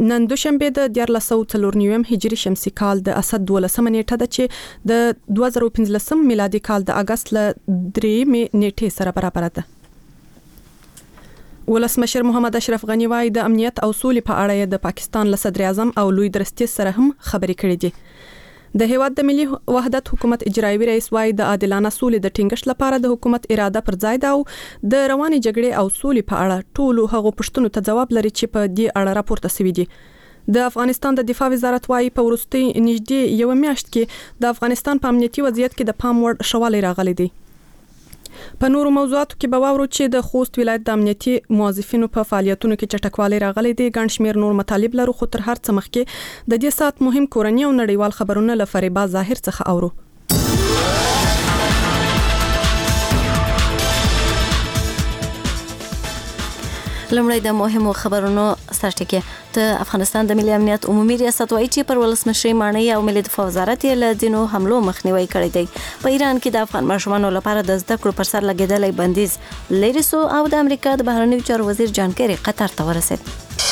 نن دوشنبه د 1449 هجری شمسي کال د اسد 12 نیټه ده چې د 2015 میلادي کال د اگست ل 3 نیټه سره برابر ده. ولسمشر محمد اشرف غنی وايي د امنیت او سولې په اړه د پاکستان له صدر اعظم او لوی درستي سره هم خبرې کړې دي. د هیواد د ملي وحدت حکومت اجرایي رئیس وايي د عادلانه سولې د ټینګښت لپاره د حکومت اراده پر ځای ده او د رواني جګړې او سولې په اړه ټولو هغو پوښتنو ته ځواب لري چې په دې اړه راپورته شوي دي. د افغانستان د دفاع وزارت وايي په وروستي نږدې یو میاشت کې د افغانستان په امنیتي وضعیت کې د پام وړ شوالی راغلی دی. په نورو موضوعاتو کې به واورو چې د خوست ولایت د امنیتي موظفینو په فعالیتونو کې چټکوالی راغلی دی. ګڼ شمېر نور مطالب لرو خو تر هر څه مخکې د دې سات مهم کورني او نړیوال خبرونه له فریبا ظاهر څخه اورو. لمړی د مهمو خبرونو سرټکی د افغانستان د ملي امنیت عمومي ریاست وايي چې پر ولسمشر مانۍ او ملي دفاع وزارت یې له دینو حملو مخنیوي کړی دی. په ایران کې د افغان ماشومانو لپاره د زده کړو پر سر لګیدلې بندیز لري سو او د امریکا د بهرنیو چارو وزیر جان کیری قطر ته ورسید.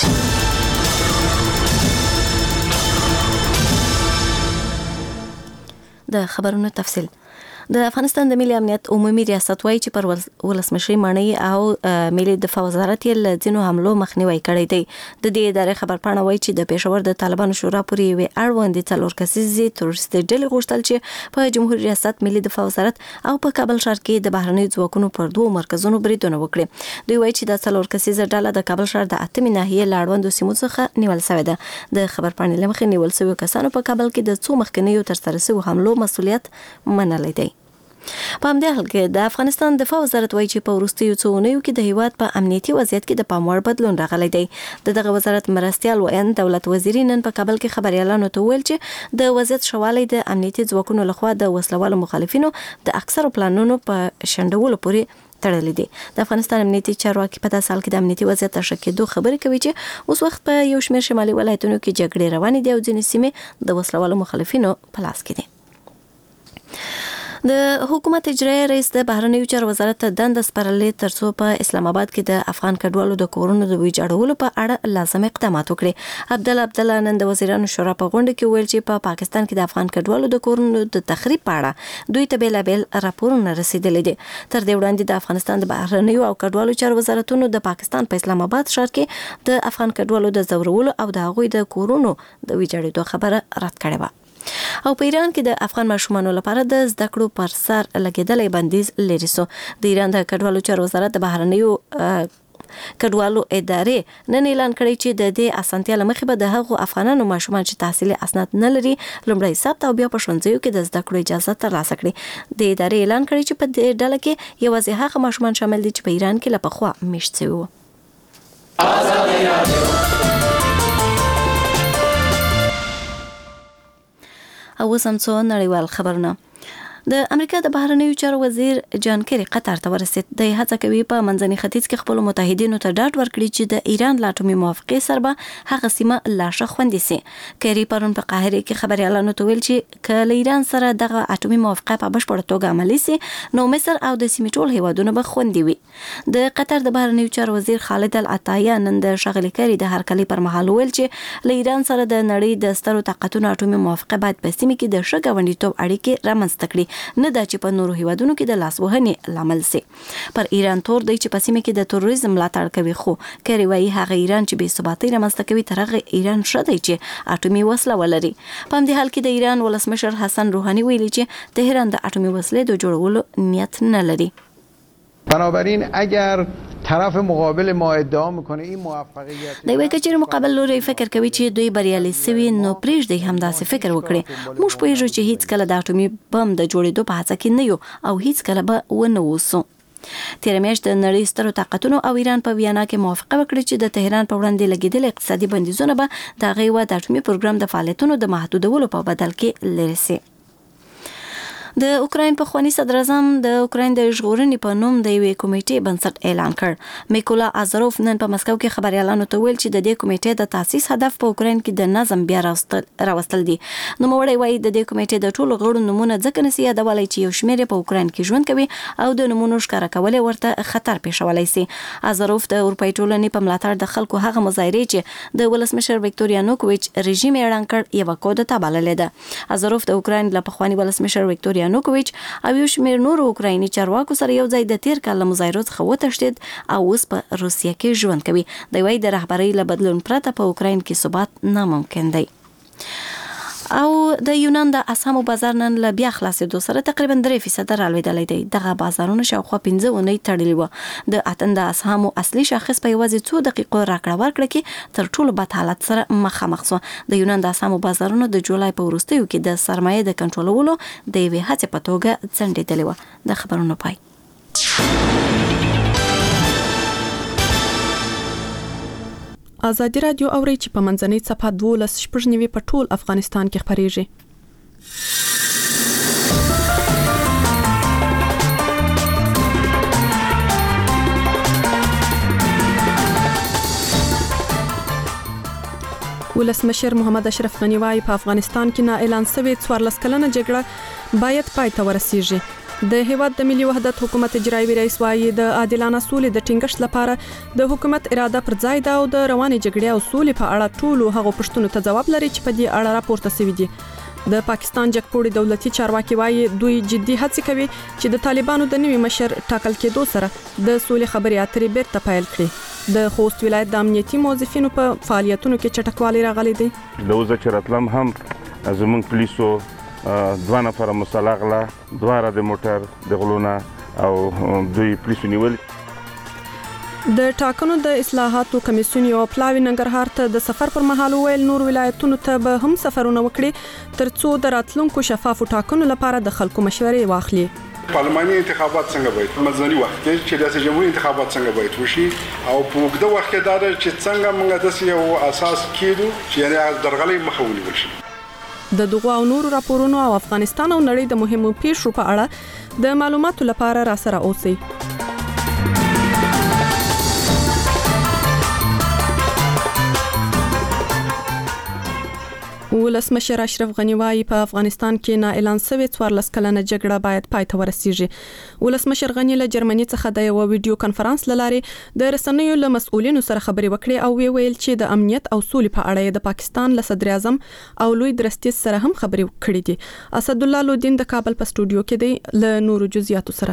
د خبرونو تفصیل د افغانستان د ملي امنیت عمومي ریاست وايي چې پر ولسمشر مانۍ او ملي دفاع وزارت یې له ځینو حملو مخنیوي کړی دی. د دې ادارې خبرپاڼه وايي چې د پېښور د طالبانو شورا پورې یوې اړوندې څلور کسیزې تروریستي ډلې غوښتل چې په جمهوریت ریاست ملي دفاع وزارت او په کابل ښار کې د بهرنیو ځواکونو پر دوه مرکزونو بریدونه وکړي. دوی وايي چې د څلور کسیزه ډله د کابل ښار د 8 ناحیې له اړوندو سیمو څخه نیول شوې ده. د خبرپاڼې له مخې نیول شوي کسانو په کابل کې د څو مخکنیو ترسره شویو حملو مسؤلیت منلی دی. په همدې حال کې د افغانستان دفاع وزارت وايي چې په وروستیو څو اونیو کې د هیواد په امنیتي وضعیت کې د پام وړ بدلون راغلی دی. دغه وزارت مرستیال وین دولت وزیر نن په کابل کې خبريالانو ته ویل چې د وضعیت شوالی د امنیتي ځواکونو لخوا د وسلوالو مخالفینو د اکثرو پلانونو په شنډولو پورې تړلې دي. د افغانستان امنیتي چارواکي په داسې حال کې د امنیتي وضعیت ته ښه کېدو خبرې کوي چې اوس وخت په یو شمېر شمالي ولایتونو کې جګړې روانې دي او ځینې سیمې د وسلوالو مخالفینو په لاس کې دي. د حکومت اجرایي رئیس د بهرنیو چارو وزارت ته دنده سپارلې ترڅو په اسلام آباد کې د افغان کډوالو د کورونو د ویجاړولو په اړه لازم اقدامات وکړي. عبدالله نن د وزیرانو شورا په غونډه کې ویل چې په پاکستان کې د افغان کډوالو د کورونو د تخریب په اړه دوی ته بیلابیل راپورونه رسیدلي دي. تر دې وړاندې د افغانستان د بهرنیو او کډوالو چارو وزارتونو د پاکستان په اسلام آباد ښار کې د افغان کډوالو د زورولو او د هغوی د کورونو د ویجاړېدو خبره رد کړې وه. او په ایران کې د افغان ماشومانو لپاره د زده کړو پر سر لګیدلې بندیز لري سو. د ایران د کډوالو چارو وزارت د بهرنیو کډوالو ادارې نن اعلان کړی چې د دې اسانتیا لمخې به د هغو افغانانو ماشومان چې تحصیلي اسناد نه لري لومړی ثبت او بیا په ښوونځیو کې د زده کړو اجازه ترلاسه کړي. د ادارې اعلان کړی چې په دې ډله کې یوازې هغه ماشومان شامل دي چې په ایران کې له پخوا میشت شوي وو. او وسم څو نړیوال خبرونه. د امریکا د بهرنیو چارو وزیر جان کیری قطر ته ورسید. د هڅه کوي په منځني ختیځ کې خپل متحدینو ته ډاډ ورکړي چې د ایران لا اټومي موافقې سره به هغه سیمه لا ښه خوندي سي. کیری پرون په قاهره کې خبريالانو ته ویل چې کله ایران سره دغه اټومي موافقه په بشپړه توګه عملي سي نو مصر او د سیمې ټول هیوادونه به خوندي وي. د قطر د بهرنیو چارو وزیر خالد العطايا نن د شغلې کاری د هرکلي پر مهال ویل چې له ایران سره د نړۍ د سترو طاقتونو اټومي موافقه باید په سیمه کې د ښه ګاونډیتوب اړیکې رامنځته کړي نه دا چې په نورو هیوادونو کې د لاس وهنې لامل سي. پر ایران تور دی چې په سیمه کې د تروریزم ملاتړ کوي خو کیری وايي هغه ایران چې بې ثباتۍ رامنځته کوي تر هغه ایران ښه دی چې اټومي وسله ولري. په همدې حال کې د ایران ولسمشر حسن روحاني ویلي چې تهران د اټومي وسلې د جوړولو نیت نه لري. بنابراین اگر طرف مقابل ما ادعا میکنه این موفقیت دی وایي چې مقابل لوري فکر کوي چې دوی بریالي سوي نو پرېږدي همداسې فکر وکړي. موږ پوهیږو چې هیڅ کله د اټومي بم د جوړېدو په هڅه کې نه یو او هیڅ کله به ونه اوسو. تیر میاشت د نړۍ سترو طاقتونو او ایران په ویانا کې موافقه وکړه چې د تهران په وړاندې لګیدل اقتصادي بندیزونه به د هغې د اټومي پروګرام د فعالیتونو د محدودولو په بدل کې لري سي. د اوکراین پخوانی صدر اعظم د اوکراین د ژغورنې په نوم د یوې کمیټې بنسټ اعلان کړ. میکولا ازاروف نن په مسکو کې خبريالانو ته ویل چې د دې کمیټې د تاسیس هدف په اوکراین کې د نظم بیا راوستل دي. نو موړی وایي د دې کمیټې د ټولو غړو نمونه ځکه نسی یادولای چې یو شمېر په اوکراین کې ژوند کوي او د نمونو ښکارا کول ورته خطر پېښولای شي. ازاروف د اروپای ټولنې په ملاتړ د خلکو هغه مظاهرې چې د ولسمشر ویکټوریا نوکوویچ رژیم اعلان کړ یو کودتا بللې ده. ازاروف د اوکراین له پخوانی ولسمشر ویکټوریا یانوکوویچ او یو شمېر نور اوکرایني چارواکو سره یو ځای د تیر کال مظاهرو څخه وتښتید او اوس په روسیه کې ژوند کوي. د وای د رهبرۍ له بدلون پرته په اوکراین کې ثبات ناممکن دی. او د یونان د اسهامو بازار نن له بیا خلاصېدو سره تقریبا 3% رالوېدلی دی. دغه بازارونه شاوخوا 15 اونۍ تړلي وو. د اتن د اسهامو اصلي شاخص په یوازې 2 دقیقو راکړه ورکړه کې تر ټولو بد حالت سره مخامخ شو. د یونان د اسهامو بازارونه د جولای په وروستیو کې د سرمایې د کنټرولولو د یوې هڅې په توګه ځنډېدلې وو. د خبرونو پای. ازادي رادیو اوري چې په منځنۍ صفحه 12 په ټول افغانستان کې خبريږي. ولسمشر محمد اشرف غنی وايي په افغانستان کې نه اعلان شوی 14 کلنه جګړه باید پای ته ورسیږي. د هیواد د ملي وحدت حکومت اجرایي رئیس وايي د عادلانه سولې د ټینګښت لپاره د حکومت اراده پر ځای ده او د روانې جګړې او سولې په اړه ټولو هغو پوښتنو ته ځواب لري چې په دې اړه راپورته شوي دي. د پاکستان جګپوړي دولتي چارواکي وايي دوی جدي هڅې کوي چې د طالبانو د نوي مشر ټاکل کېدو سره د سولې خبرې اترې بیرته پیل کړي. د خوست ولایت د امنیتي موظفینو په فعالیتونو کې چټکوالی راغلی دی. د وزه چرتلم هم زمونږ پولیسو 2 نفر مسلغله 2 د موټر د غلونه او دوی پولیسو نیول. د ټاکنو د اصلاحاتو کمیسیون یو پلاوی ننګرهار ته د سفر پر مهال ویل نور ولایتونو ته به هم سفرونه وکړي ترڅو د راتلونکو شفافو ټاکنو لپاره د خلکو مشورې واخلي. پارلماني انتخابات څنګه باید په منځني وخت کې چې د جمهوریت انتخابات څنګه باید وشي او په وګړه وخت کې دا چې څنګه موږ د یو اساس کېدو چې یعنی درغلي مخه ونیول شي. د دغو او نورو راپورونو او افغانستان او نړۍ د مهمو پیښو په اړه د معلوماتو لپاره را سره اوسئ. ولسمشر اشرف غنی وايي په افغانستان کې نه اعلان شوی 14 کلنه جګړه باید پای ته ورسیږي. ولسمشر غنی له جرمني څخه د یو ویډیو کانفرنس لارې د رسنیو له مسؤلینو سره خبرې وکړې او ویل چې د امنیت او سولې په اړه د پاکستان له صدر اعظم او لوی درستیز سره هم خبرې کړې دي. اسد الله لودین د کابل په سټوډیو کې دی له نورو جزئیاتو سره.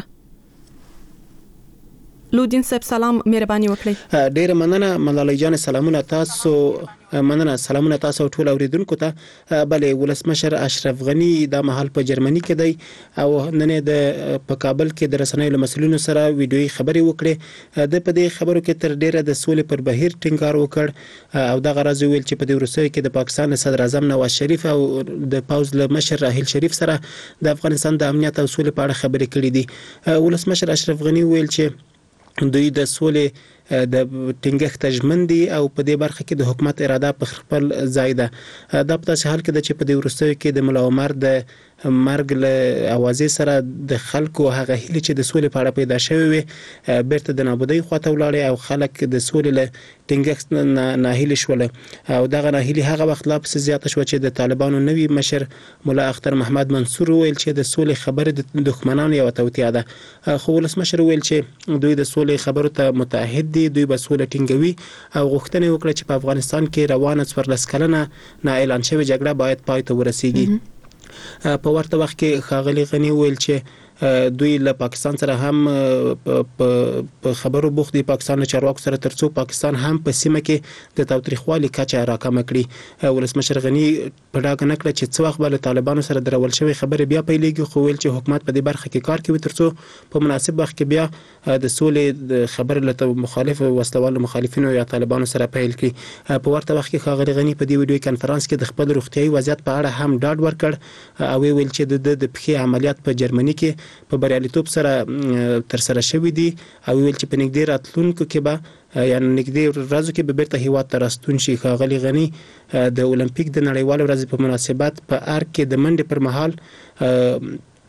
لودین صاحب سلام مهرباني وکړئ. ډیر مننه ملالۍ جان. سلامونه تاسو. مننه سلامونه تاسو ټول اوریدونکو ته. بلې ولسمشر اشرف غنی د محل په جرمني کې دی او نن د په کابل کې د رسنیو له مسؤلینو سره ویډیوي خبرې وکړې. د په دې خبرو کې تر ډیره د سولې پر بهیر ټینګار وکړ او دا غرض ویل چې په دې وروستیو کې د پاکستان صدر اعظم نواز شریف او د پاوز له مشر راحیل شریف سره د افغانستان د امنیت او سولې په اړه خبرې کړې دي. ولسمشر اشرف غنی ویل چې دوی د سولې د ټینګښت ژمن دي او په دې برخه کې د حکومت اراده په خپل ځای ده. دا په داسې حال کې چې په دې وروستیو کې د ملا عمر د مرګ له اوازې سره د خلکو هغه هیله چې د سولې په اړه پیدا شوی وي بیرته د نابودۍ خواته ولاړې او خلک د سولې له ټینګښت ناهیلي شول او دغه ناهیلي هغه وخت لا پسې زیاته شوه چې د طالبانو نوي مشر مولا اختر محمد منصور ویل چې د سولې خبرې د دښمنانو یو توطیه ده. خو ولسمشر ویل چې دوی د سولې خبرو ته متعهد دي، دوی به سوله ټینګوي او غوښتنه وکړه چې په افغانستان کې روانه 14 کلنه نه اعلان شوی جګړه باید پای ته ورسیږي. په ورته وخت کې ښاغلي غنی ویل چې دوی له پاکستان سره هم په خبرو بوخت دي، پاکستان له چارواکو سره ترڅو پاکستان هم په سیمه کې د تاوتریخوالي کچه راکمه کړي. ولسمشر غنی په ډاګه نکړه چې څو وخت به طالبانو سره درول شوی خبرې بیا پیلېږي، خو ویل چې حکومت په دې برخه کې کار کوي ترڅو په مناسب وخت کې بیا د سولې د خبرې له مخالف وسلوال مخالفینو یا طالبانو سره پیل کړي. په ورته وخت کې ښاغلي غنی په دې ویډیو کانفرنس کې د خپل روغتیايي وضعیت په اړه هم ډاډ ورکړ او ویل چې د پخې عملیات په جرمني کې په بریالیتوب سره تر سره شوی دي او ویل چې په نږدې راتلونکو کې به یعنی نږدې ورځو کې به بیرته هیواد ته راستون شي. ښاغلي غنی د اولمپیک د نړیوال ورځې په مناسبت په ارګ کې د منډې پر مهال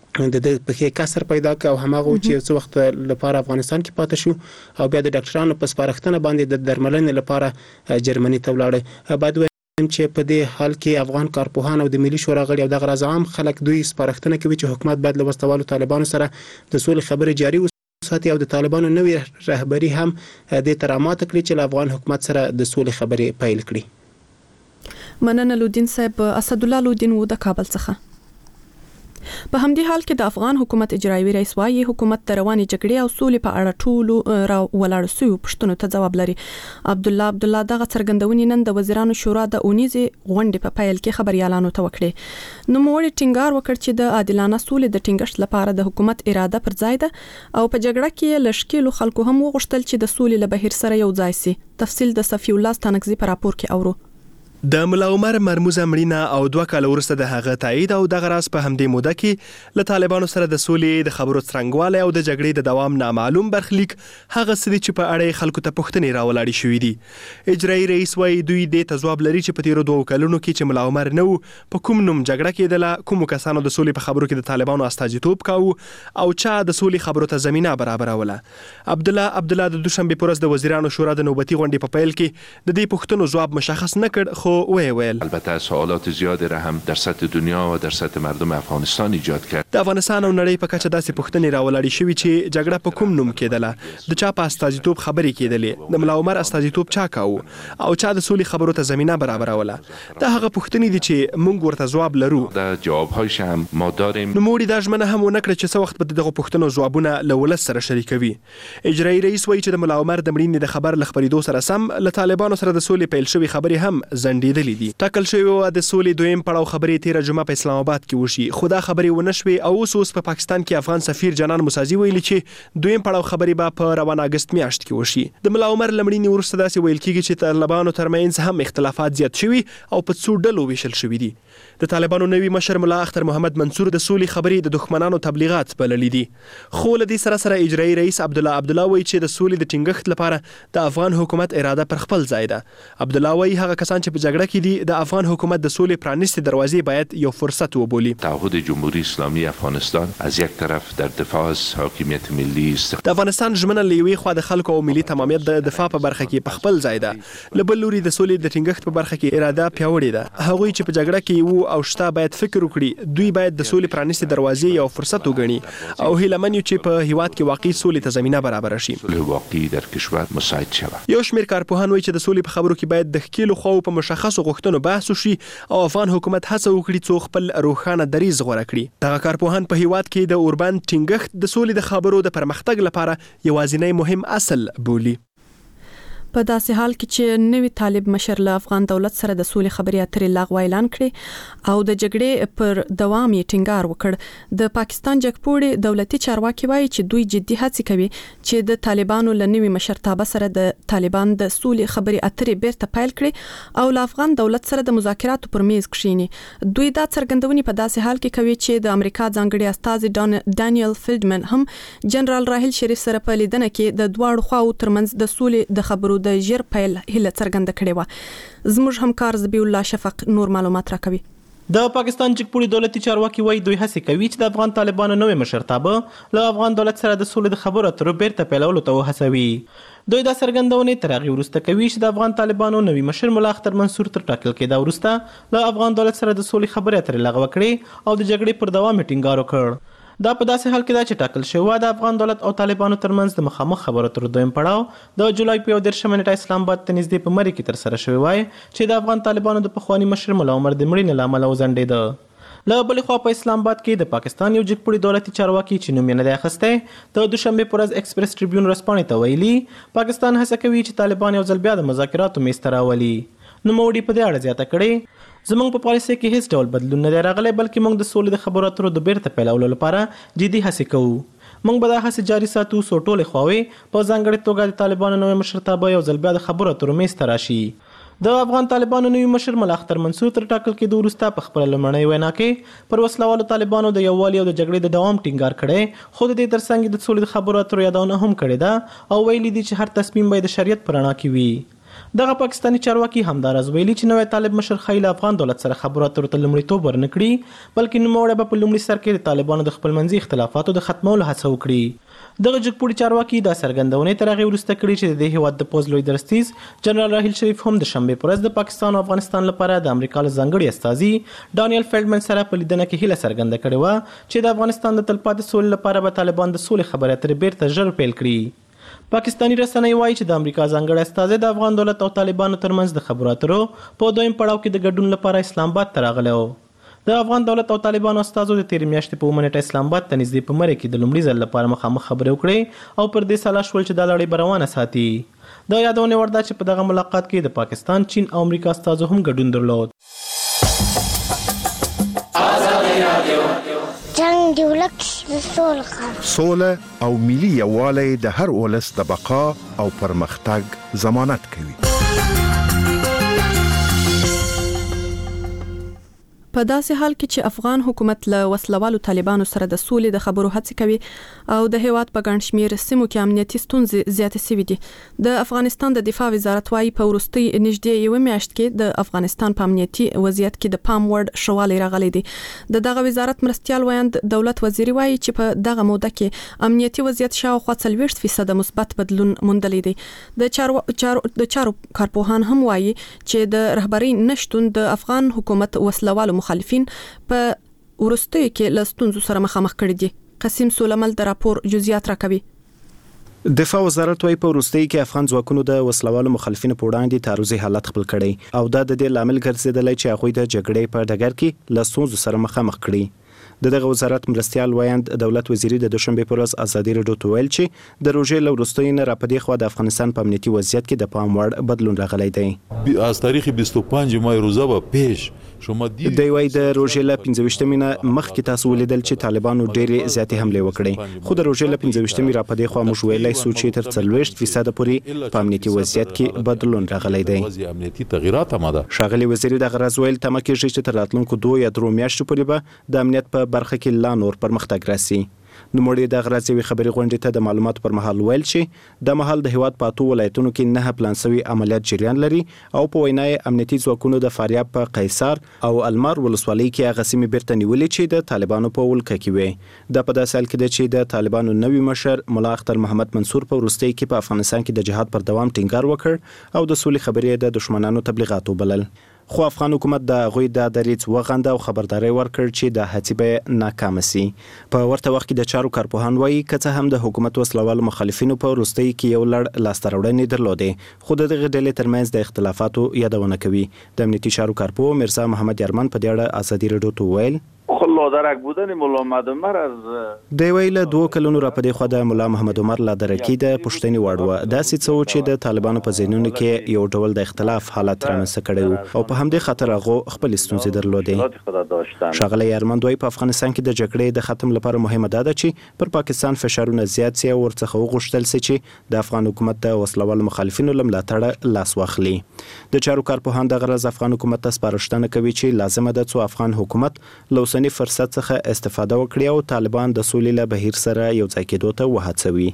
د پخې کسر پیدا کا او همغه چې څو وخت لپاره افغانستان کې پاتې شو او بیا د ډاکټرانو په سپارښتنه باندې د درملنې لپاره جرمني ته ولاړ. بعد چې په دې حال کې افغان کارپوهان او د ملي شورا غړي او د غرض عام خلک دوی سپارښتنه کوي چې حکومت باید له وسوالو طالبانو سره د سولې خبرې جاري وساتي او د طالبانو نوې رهبری هم د ترامات کړي چې له افغان حکومت سره د سولې خبرې پیل کړي. مننه لودین صاحب. اسد الله لودین و د کابل څخه. په همدې حال کې د افغان حکومت اجرایوي رئیس وايي حکومت د رواني جګړې او سولې په اړه ټولو را ولاړ سوي پښتنو ته ځواب لري. عبد الله دغه څرګندونې نن د وزیرانو شورا د اونیزي غونډې په پیل کې خبريالانو ته وکړي. نو موږ ټینګار وکړ چې د عادلانه سولې د ټینګښت لپاره د حکومت اراده پر ځای ده او په جګړه کې لشکېلو خلکو هم وغوښتل چې د سولې له بهیر سره یو ځای شي. تفصیل د صفی الله ستانکزي په راپور کې اورو. د ملا عمر مرموز مړینه او 2 کال وروسته د هغه تایید او د غراس په همدې موده کې له طالبانو سره د سولې د خبرو څرنګواله او د جګړې د دوام نامعلوم برخلیک هغه سدي چې په اړه خلکو ته پوښتنې راولاړې شوې دي. اجرایي رئیس وايي دوی د تجواب لري چې په تیرو 2 کلونو کې چې ملا عمر نو په کوم نوم جګړه کېدله کوم کسانو د سولې په خبرو کې د طالبانو استازیتوب کاوه او چا د سولې خبرو ته زمينه برابروله. عبد الله د دوشنبه پورز د وزیرانو شورا د نوبتي غونډې په پیل کې د دې پوښتنو جواب مشخص نه کړ خو ویل البته سوالات زیادی را هم در سطح دنیا و در سطح مردم افغانستان ایجاد کرد. د افغانستان او نړۍ په کچه داسې پوښتنې راولاړې شوې چې جګړه په کوم نوم کېدله د چا په استازیتوب خبرې کېدلې د ملا عمر استازیتوب چا کاوه او چا د سولې خبرو ته زمينه برابروله. دا هغه پوښتنې دي چې موږ ورته جواب لرو. دا جوابهایش هم ما داریم. نو موږ د ژمنه هم ونکړه چې څو وخت به دغه پوښتنو جوابونه له ولس سره شریکوي. اجرایي رئیس وایي چې د ملا عمر د مړینې د خبر لخبرېدو سره سم له طالبانو سره د سولې پیل شوی خبرې هم زندېدلې دي. ټاکل شوی و د سولې دویم پړاو خبرې 13 جمعه په اسلام آباد کې وشي خو دا خبرې ونه شوې او اوس په پاکستان کې افغان سفیر جنان موسازي ویلي چې دویم پړاو خبرې به په روان اگست میاشت کې وشي. د ملا عمر لمړینې وروسته داسې ویل کېږي چې طالبانو ترمنځ هم اختلافات زیات شوي او په څو ډلو ویشل شوي دي. د طالبانو نوی مشر ملا اختر محمد منصور د سولې خبرې د دښمنانو تبلیغات بللې دي. خو له دې سره اجرایي رئیس عبد الله وایي چې د سولې د ټینګښت لپاره د افغان حکومت اراده پر خپل ځای ده. عبد الله وایي هغه کسان چې په جګړه کې دي د افغان حکومت د سولې پرانیستې دروازې باید یو فرصت وبولي. تعهد جمهوری اسلامی افغانستان از یک طرف در دفاع از حاکمیت ملی است. د افغانستان ژمنه له یوې خوا د خلکو او ملي تمامیت د دفاع په برخه کې په خپل ځای ده. له بل لوري د سولې د ټینګښت په برخه کې اراده پیاوړې ده. هغوی چې په جګړه کې وو او شته باید فکر وکړي دوی باید د سولې پرانیستې دروازې یو فرصت وګڼي او هیله من یو چې په هیواد کې واقعي سولې ته زمينه برابر شي. صلح واقعي در کشور مساعد شود. یو شمېر کارپوهان وایي چې د سولې په خبرو کې باید د ښکېلو خواو په مشخصو غوښتنو بحث وشي او افغان حکومت هڅه وکړي څو خپل روښانه دریځ غوره کړي. دغه کارپوهان په هیواد کې د اوربان ټینګښت د سولې د خبرو د پرمختګ لپاره یوازینی مهم اصل بولي. په داسې حال کې چې نوی طالب مشر له افغان دولت سره د سولې خبرې اترې لغوه اعلان کړي او د جګړې پر دوام یې ټینګار وکړ. د پاکستان جګپوړي دولتي چارواکي وایي چې دوی جدي هڅې کوي چې د طالبانو له نوی مشرتابه سره د طالبان د سولې خبرې اترې بیرته پیل کړي او له افغان دولت سره د مذاکراتو پر میز کښیني. دوی دا څرګندونې په داسې حال کې کوي چې د امریکا ځانګړي استازي ډانیل فیلډمن هم جنرال راحیل شریف سره په لیدنه کې د دواړو خواو ترمنځ د سولې د خبرو د ژر پیل هله څرګنده کړې و. زموږ همکار زبی الله شفق نور معلومات راکوي. د پاکستان جګپوړي دولتي چارواکي وایي دوی هڅه کوي چې د افغان طالبانو نوې مشرتابه له افغان دولت سره د سولې د خبرو اترو بیرته پیلولو ته وهڅوي. دوی دا څرګندونې تر هغې وروسته کوي چې د افغان طالبانو نوي مشر ملا اختر منصور تر ټاکل کېدا وروسته له افغان دولت سره د سولې خبرې اترې لغوه کړې او د جګړې پر دوام یې ټینګار وکړ. دا په داسې حال کې ده چې ټاکل شوی د افغان دولت او طالبانو ترمنځ د مخامخ خبرو اترو دویم پړاو د جولای په 13 نیټه اسلام آباد ته نږدې په مری کې ترسره شوی وای چې د افغان طالبانو د پخوانی مشر ملا عمر د مړینې له امله وځنډېده. له بلې خوا په اسلام آباد کې د پاکستان یو جګپوړي دولتي چارواکي چې نوم یې نه دی اخیستی د دوشنبه پر ورځ ایکسپریس ټریبیون رسپانې ته ویلي پاکستان هڅه کوي چې طالبان یو ځل بیا د مذاکراتو میز ته راولي. نوموړي په دې اړه زیاته کړې زموږ په پالیسي کې هیڅ ډول بدلون نه دی راغلی بلکې موږ د سولې د خبرو اترو د بیرته پیلولو لپاره جدي هڅې کوو. موږ به دا هڅې جاري ساتو څو ټولې خواوې په ځانګړې توګه د طالبانو نوې مشرتابه یو ځل بیا د خبرو اترو میز ته راشي. د افغان طالبانو نوی مشر ملا اختر منصور تر ټاکل کېدو وروسته په خپله لومړنۍ وینا کې پر وسلوالو طالبانو د یووالي او د جګړې د دوام ټینګار کړی خو د دې ترڅنګ د سولې د خبرو اترو یادونه هم کړې ده او ویلي دي چې هر تصمیم باید د شریعت په رڼا کې وي. دغه پاکستانی چارواکي همدارز ویلي چې نوی طالب مشر خیل افغان دولت سره خبرو اترو ته لومړیتوب ورنکړي بلکې نوموړی به په لومړي سر کې د طالبانو د خپلمنځي اختلافاتو د ختمولو هڅه وکړي. دغه جګپوړي چارواکي دا څرګندونې تر هغې وروسته کړي چې د دې هیواد د پوځ لوی درستیز جنرال راحیل شریف هم د شنبې په ورځ د پاکستان او افغانستان لپاره د امریکا له ځانګړي استازي ډانیل فیلډمن سره په لیدنه کې هیله څرګنده کړې وه چې د افغانستان د تلپاتې سولې لپاره به طالبان د سولې خبرې اترې بیرته ژر پیل کړي. پاکستانی رسنۍ وایي چې د امریکا ځانګړی استازی د افغان دولت او طالبانو ترمنځ د خبرو اترو په دویم پړاو کې د ګډون لپاره اسلام آباد ته راغلی و. د افغان دولت او طالبانو استازو د تېرې میاشتې په 9 اسلام آباد ته نږدې په مرې کې د لومړي ځل لپاره مخامخ خبرې وکړې او پر دې سلا شول چې دا لړۍ به روانه ساتي. دا یادونه ور ده چې په دغه ملاقات کې د پاکستان، چین او امریکا استازو هم ګډون درلود. جنگ دی ولک سوله او ملي یووالی د هر ولس د بقا او پرمختګ ضمانت کوي. په داسې حال کې چې افغان حکومت له وسلوالو طالبانو سره د سولې د خبرو هڅې کوي او د هیواد په ګڼ شمېر سیمو کې امنیتي ستونزې زیاتې شوې دي، د افغانستان د دفاع وزارت وايي په وروستۍ نږدې یوه میاشت کې د افغانستان په امنیتي وضعیت کې د پام وړ ښهوالی راغلی دی. دغه وزارت مرستیال ویاند دولت وزیري وايي چې په دغه موده کې امنیتي وضعیت شاوخوا 40% مثبت بدلون موندلی دی. د چارو کارپوهان هم وايي چې د رهبرۍ نشتون د افغان حکومت وسلوالو مخالفین په ورستیو کې له ستونزو سره مخامخ کړي دي. قاسم سولمل د راپور جزئیات راکوي. دفاع وزارت وايي په ورستیو کې افغان ځواکونو د وسلوالو مخالفینو په وړاندې تعرضي حالت خپل کړي او دا د دې لامل ګرځیدلی چې هغوی د جګړې په ډګر کې له ستونزو سره مخامخ کړي. دغه وزارت مرستیال ویاند دولت وزیري د دوشنبه پر ورځ ازادي راډیو ته ویل چې د روژې له وروستیو نه راپدې خوا د افغانستان په امنیتي وضعیت کې د پام وړ بدلون راغلی دی. از تاریخ 25 مای روزه به پیش شما دی وای د روژې له 15 نه مخکې تاسو ولیدل چې طالبانو ډېرې زیاتې حملې وکړې، خو د روژې له 15 راپدې خوا موږ ویلای سو چې تر 40% پورې په امنیتي وضعیت کې بدلون راغلی دی. امنیتي تغیرات هم ده. ښاغلي وزیري د غرض ویل تمه کېږي چې تر راتلونکو 2 یا 3 میاشتو پورې به د امنیت په برخه کې لا نور پرمختګ راسي. نوموړي د غرض یوې خبري غونډې ته د معلوماتو پر مهال ویل چې د مهال د هیواد په 8 ولایتونو کې 9 پلان شوی عملیات جریان لري او په وینای امنیتي ځواکونو د فاریاب په قیصر او المار ولسوالۍ کې هغه سیمې بیرته نیولې چې د طالبانو په ولکه کې وي. د په داسې حال کې چې د طالبانو نوی مشر مولا اختر محمد منصور په ورستۍ کې په افغانستان کې د جهاد پر دوام ټینګار وکړ او د سولې خبرې د دشمنانو تبلیغات وبلل. خو افغان حکومت د غوی د دریځ وغنده او خبرداري ورکړ چې د هڅې به ناکام شي. په ورته وخت کې د چارو کارپوهان وایي که هم د حکومت وسلوالو مخالفینو په وروستۍ کې یو لړ لاسته راوړنې درلودې، خو د دغه ډلې ترمنځ د اختلافاتو یادونه کوي. د امنیتي چارو کارپوه مرزا محمد یارمن په دې اړه ازادي راډیو ته ویل خلادرک بودن مولا محمد عمر از دی ویل 2 کلونو را پدې خو د مولا محمد عمر لادرکی د پښتني وړو داسې څه چې د طالبانو په ذهنونو کې یو ډول د اختلاف حالت رامنځته کړی او په همدې خاطر هغه خپل ستونزې درلودې. ښاغلی یارمن دوی په افغانستان کې د جګړې د ختم لپاره مهمه ده چې پر پاکستان فشارونه زیات سي او ورڅخه وغوښتل سي چې د افغان حکومت د وسلوال مخالفینو لملاتړ لاس واخلي. د چارو کارپوهان د غرض افغان حکومت ته سپارښتنه کوي چې لازمه ده چې افغان حکومت لوسنی فرصت څخه استفاده وکړي او طالبان د سولې له بهیر سره یو ځای کېدو ته وهڅوي.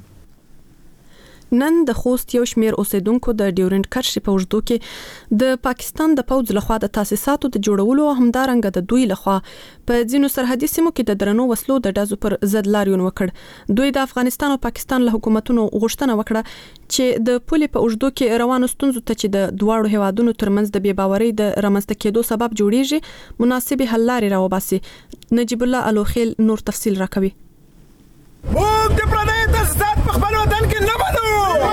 نن د خوست یو شمیر اوسیدونکو د ډیورنډ کرښې په اوږدو کې د پاکستان د پوځ لخوا د تاسیساتو د جوړولو او همدارنګه د دوی لخوا په ځینو سرحدي سیمو کې د درنو وسلو د ډزو پر ضد لاریون وکړ. دوی د افغانستان او پاکستان له حکومتونو غوښتنه وکړه چې د پولې په اوږدو کې روانو ستونزو ته چې د دواړو هیوادونو ترمنځ د بې باورۍ د رامنځته کېدو سبب جوړیږي مناسب حل لارې راوباسي. نجیب الله الوخیل نور تفصیل راکوي. موږ د پردیو تاسیسات په خپل وطن کې نه منو.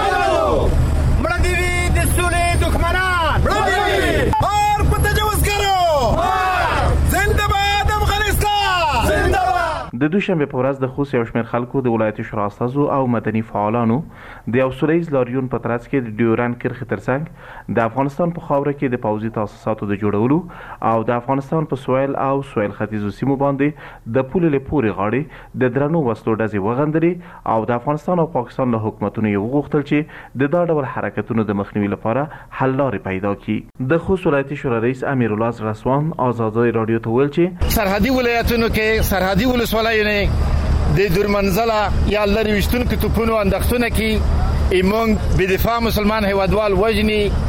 مړه دې وي د سولې دښمنان، مړه دې وي اور په تجاوزګرو. زنده باد افغانستان، زنده باد. د دوشنبه په ورځ د خوست یو شمېر خلکو د ولایت شورا استازو او مدني فعالانو د یو سولیز لاریون په ترڅ کې د ډیورنډ کرښې ترڅنګ د افغانستان په خاوره کې د پوځي تاسیساتو د جوړولو او د افغانستان په سویل او سویل ختیځو سیمو باندې د پولې له پورې غاړې د درنو وسلو ډزې وغندلې او د افغانستان او پاکستان له حکومتونو یې وغوښتل چې د دا ډول حرکتونو د مخنیوي لپاره حل لارې پیدا کړي. د خوست ولایتي شورا رئیس امیر الله رسوان ازادي راډیو ته ویل چې سرحدي ولایتونو کې سرحدي ولسوالۍ د دور منزله یا لری وشتون کې توپونو اندختونه کې ایمون به دفاع مسلمان هیوادوال وجنی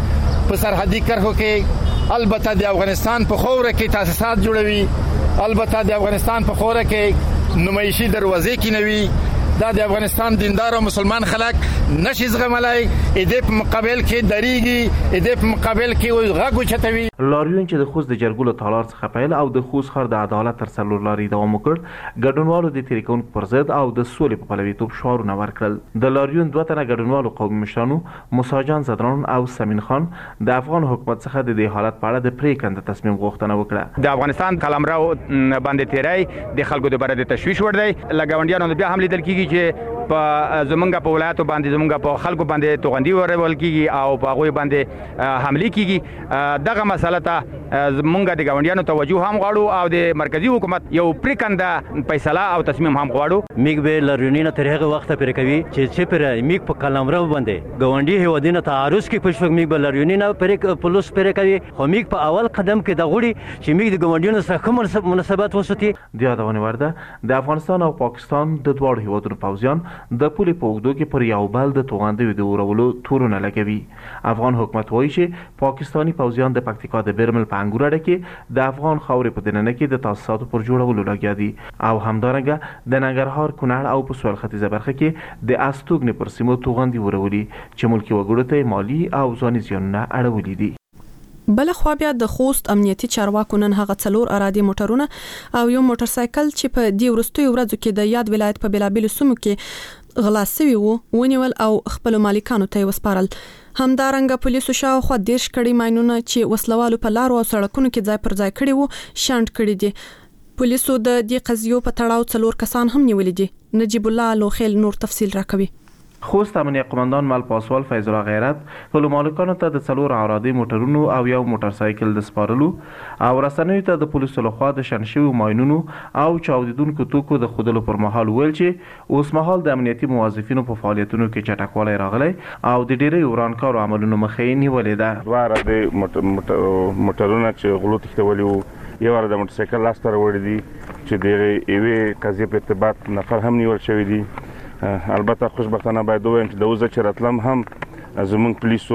په سرحدي کرښو کې البته د افغانستان په خوره کې تاسیسات جوړوي، البته د افغانستان په خوره کې نمایشي دروازې کینوي. دا د افغانستان دیندار او مسلمان خلک نشي زغملای، دې په مقابل کې دریږي، دې په مقابل کې غږ چتوي. لاریون چې د خوست د جرګو تالار څخه پیل او د خوست ښار د عدالت تر څلور لاري دوام وکړ، ګډونوالو د تریکونکو پر ضد او د سولې په پلویتوب شعارونه ورکړل. د لاریون دوه تنه ګډونوالو قومي مشرانو موسی جان زدران او سمین خان د افغان حکومت څخه د دې حالت په اړه د پریکړې تصمیم غوښتنه وکړه. د افغانستان قلمرو باندې تیرای د خلکو د بره د تشویش ور دی، لګاونډیانو بیا هم لیدل کیږي چې په زمونږ په ولایتو باندې زمونږ په خلکو باندې توغندي ورول کیږي او په هغوی باندې حمله کیږي. دغه مسله ته زمونږ د ګاونډیانو توجه هم غواړو او د مرکزی حکومت یو پریکنده فیصله او تصمیم هم غواړو. میګ به لرونی نه تر هغه وخت پرې کوي چې پر میګ په قلمرو باندې ګاونډي هیوادینو تعارض کې پښو میګ به لرونی نه پرې پولیس پرې کوي، خو میګ په اول قدم کې د غوړي چې میګ د ګاونډیانو سره کوم مناسبات وساتي. د یادونه ورده د افغانستان او پاکستان د دواړو هیوادونو پوځیان د پولې په اوږدو کې پر یو بل د توغندیو د اورولو تورونه لګوي. افغان حکومت وایي چې پاکستاني پوځیان د پکتیکا د برمل په انګور اډه کې د افغان خاورې په دننه کې د تاسیساتو پر جوړولو لګیا دي او همدارنګه د ننګرهار، کونړ او په سویل ختیځه برخه کې د استوګنې پر سیمو توغندي ورولي چې ملکي وګړو ته مالی او ځاني زیانونه اړولي دي. بل خو بیا د خوست امنیتي چارواکو نن هغه 4 ارادي موټرونه او یو موټر سایکل چې په دې ورستیو ورځو کې د یاد ولایت په بلابل سیمو کې غلا شوی وو ونیول او خپل مالکانو ته وسپارل. همدارنګه پولیسو شاوخوا 10 کړي ماينونه چې وسلوالو په لارو او سړکونو کې ځای پر ځای کړي وو شانډ کړي دي. پولیسو د دې قضیو په تړاو 4 کسان هم نیولې دي. نجیب الله لوخیل نور تفصیل راکوي. خوست امنیه قماندان مل پاسوال فیض الله غیرت خپل مالکانو ته د 4 عرادي موټرونو او یو موټر سایکل د سپارلو او رسنیو ته د پولیسو لخوا د شنشیو ماينونو او چاودیدونکو توکو د خودلو پر مهال ویل چې اوس مهال د امنیتي موظفینو په فعالیتونو کې چټکوالی راغلی او د ډیری ورانکارو عملونو مخې نیولې ده. دوه عرادي موټرونه چې غلو تښتولي وو، یو عرادي موټر سایکل لاسته راوړی دي چې د یوې قضیې په ارتباط نفر هم نیول شوی دي. البته خوشبختانه باید ووایم چې د اوزه چې راتلم هم زمونږ پولیسو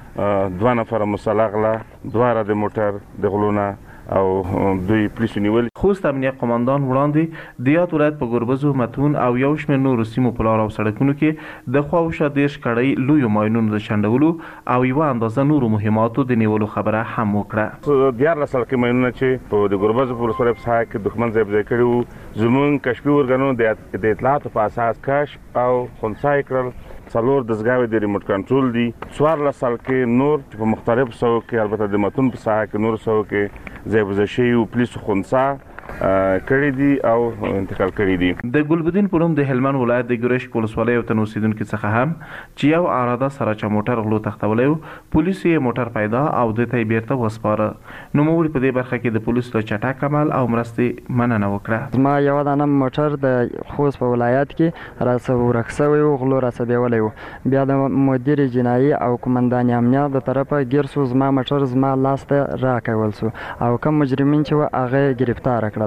2 نفره مسلح غله، 2 عرادي موټر د غلونه او دوی پولیسو نیول. خوست امنیه قماندان وړاندې د یاد ولایت په ګوربزو، متون او یو شمېر نورو سیمو په لارو او سړکونو کې د خواوشا 10 کړۍ لویو ماينونو د شنډولو او یوه اندازه نورو مهماتو د نیولو خبره هم وکړه. 14 سلکې ماينونه چې په د ګوربزو په ولسوالۍ په ساحه کې دښمن ځای په ځای کړي وو، زمونږ کشفي ارګانونو د اطلاعاتو په اساس کشف او خنثی کړل. 4 دستګاوې د ریموټ کنټرول دي، 14 سلکې نور چې په مختلفو سوو کې البته د متون په ساحه کې نور سوو کې ځای په ځای شوي وو، پولیسو خنثی کړي دي او انتقال کړي دي. د ګلبدین په نوم د هلمند ولایت د ګرش ولسوالۍ او تن اوسیدونکو څخه هم چې یو اراده سره چا موټر غلو تختولی و، پولیسو یې موټر پیدا او د ته بیرته وسپاره. نوموړي په دې برخه کې د پولیسو له چټک عمل او مرستې مننه وکړه. ما یو دانه موټر د خوست په ولایت کې راڅه ورک شوی و، غلو راڅه بیولی و. بیا د مدیر جنایي او قمندان امنیت د طرفه ګیر سو زما موټر زما لاس ته راکول سو او کوم مجرمین چې و هغه گرفتار کړل.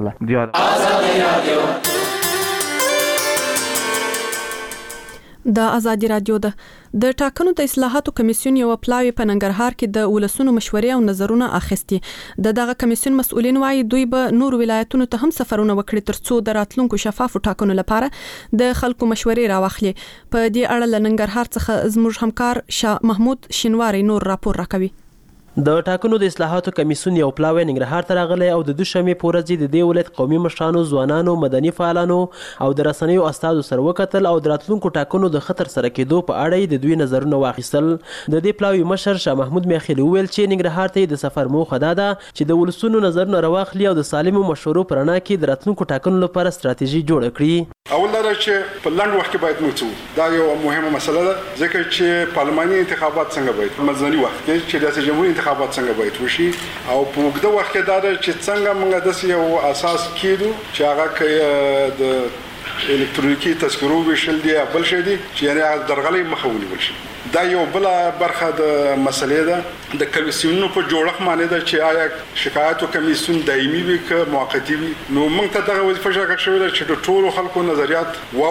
د ازادي رادیو د ټاکنو د اصلاحاتو کمیسیون یو پلاوی په ننګرهار کې د ولسونو مشورې او نظرونه اخیستي. دغه کمیسیون مسؤلین وايي دوی به نور ولایتونو ته هم سفرونه وکړي ترڅو د راتلونکو شفافو ټاکنو لپاره د خلکو مشورې راوخلي. په دې اړه له ننګرهار څخه زموږ همکار شاه محمود شینواری نور راپور راکوي. د ټاکنو د اصلاحاتو کمیسیون یو پلاوی ننګرهار ته راغلی او د دوشنبې په ورځ د دې ولایت قومي مشرانو، ځوانانو، مدني فعالانو او د رسنیو استادو سره وکتل او د راتلونکو ټاکنو د خطر سره کېدو په اړه د دوی نظرونه واخیستل. د دې پلاوی مشر شاه محمود میاخیل وویل چې ننګرهار ته د سفر موخه دا ده چې د ولسونو نظرونه راواخلي او د سالمو مشورو پر رڼا کې د راتلونکو ټاکنو لپاره ستراتیژي جوړه کړي. اول دا چې په لنډ وخت کې باید موږ څه دا یو مهمه مسله ده، ځکه چې پارلماني انتخابات څنګه باید مزني وخت کې چې ریاست جمهوریت انتخابات څنګه باید وشي او په وګړه وخت کې دا چې څنګه موږ د یو اساس کېدو چې هغه د الکترونیکی تذکرو وشل دی بل شي دي چې یعنی درغلي مخاولي وشي. دا یو بل برخه د مسلې ده د کمیسیونونو په جوړښت معنی ده چې آیا شکایتو کمیسیون دایمي وي که موقتی وي. نو موږ ته دغه وظیفه شاکر شوې ده چې د ټولو خلکو نظریات واورو.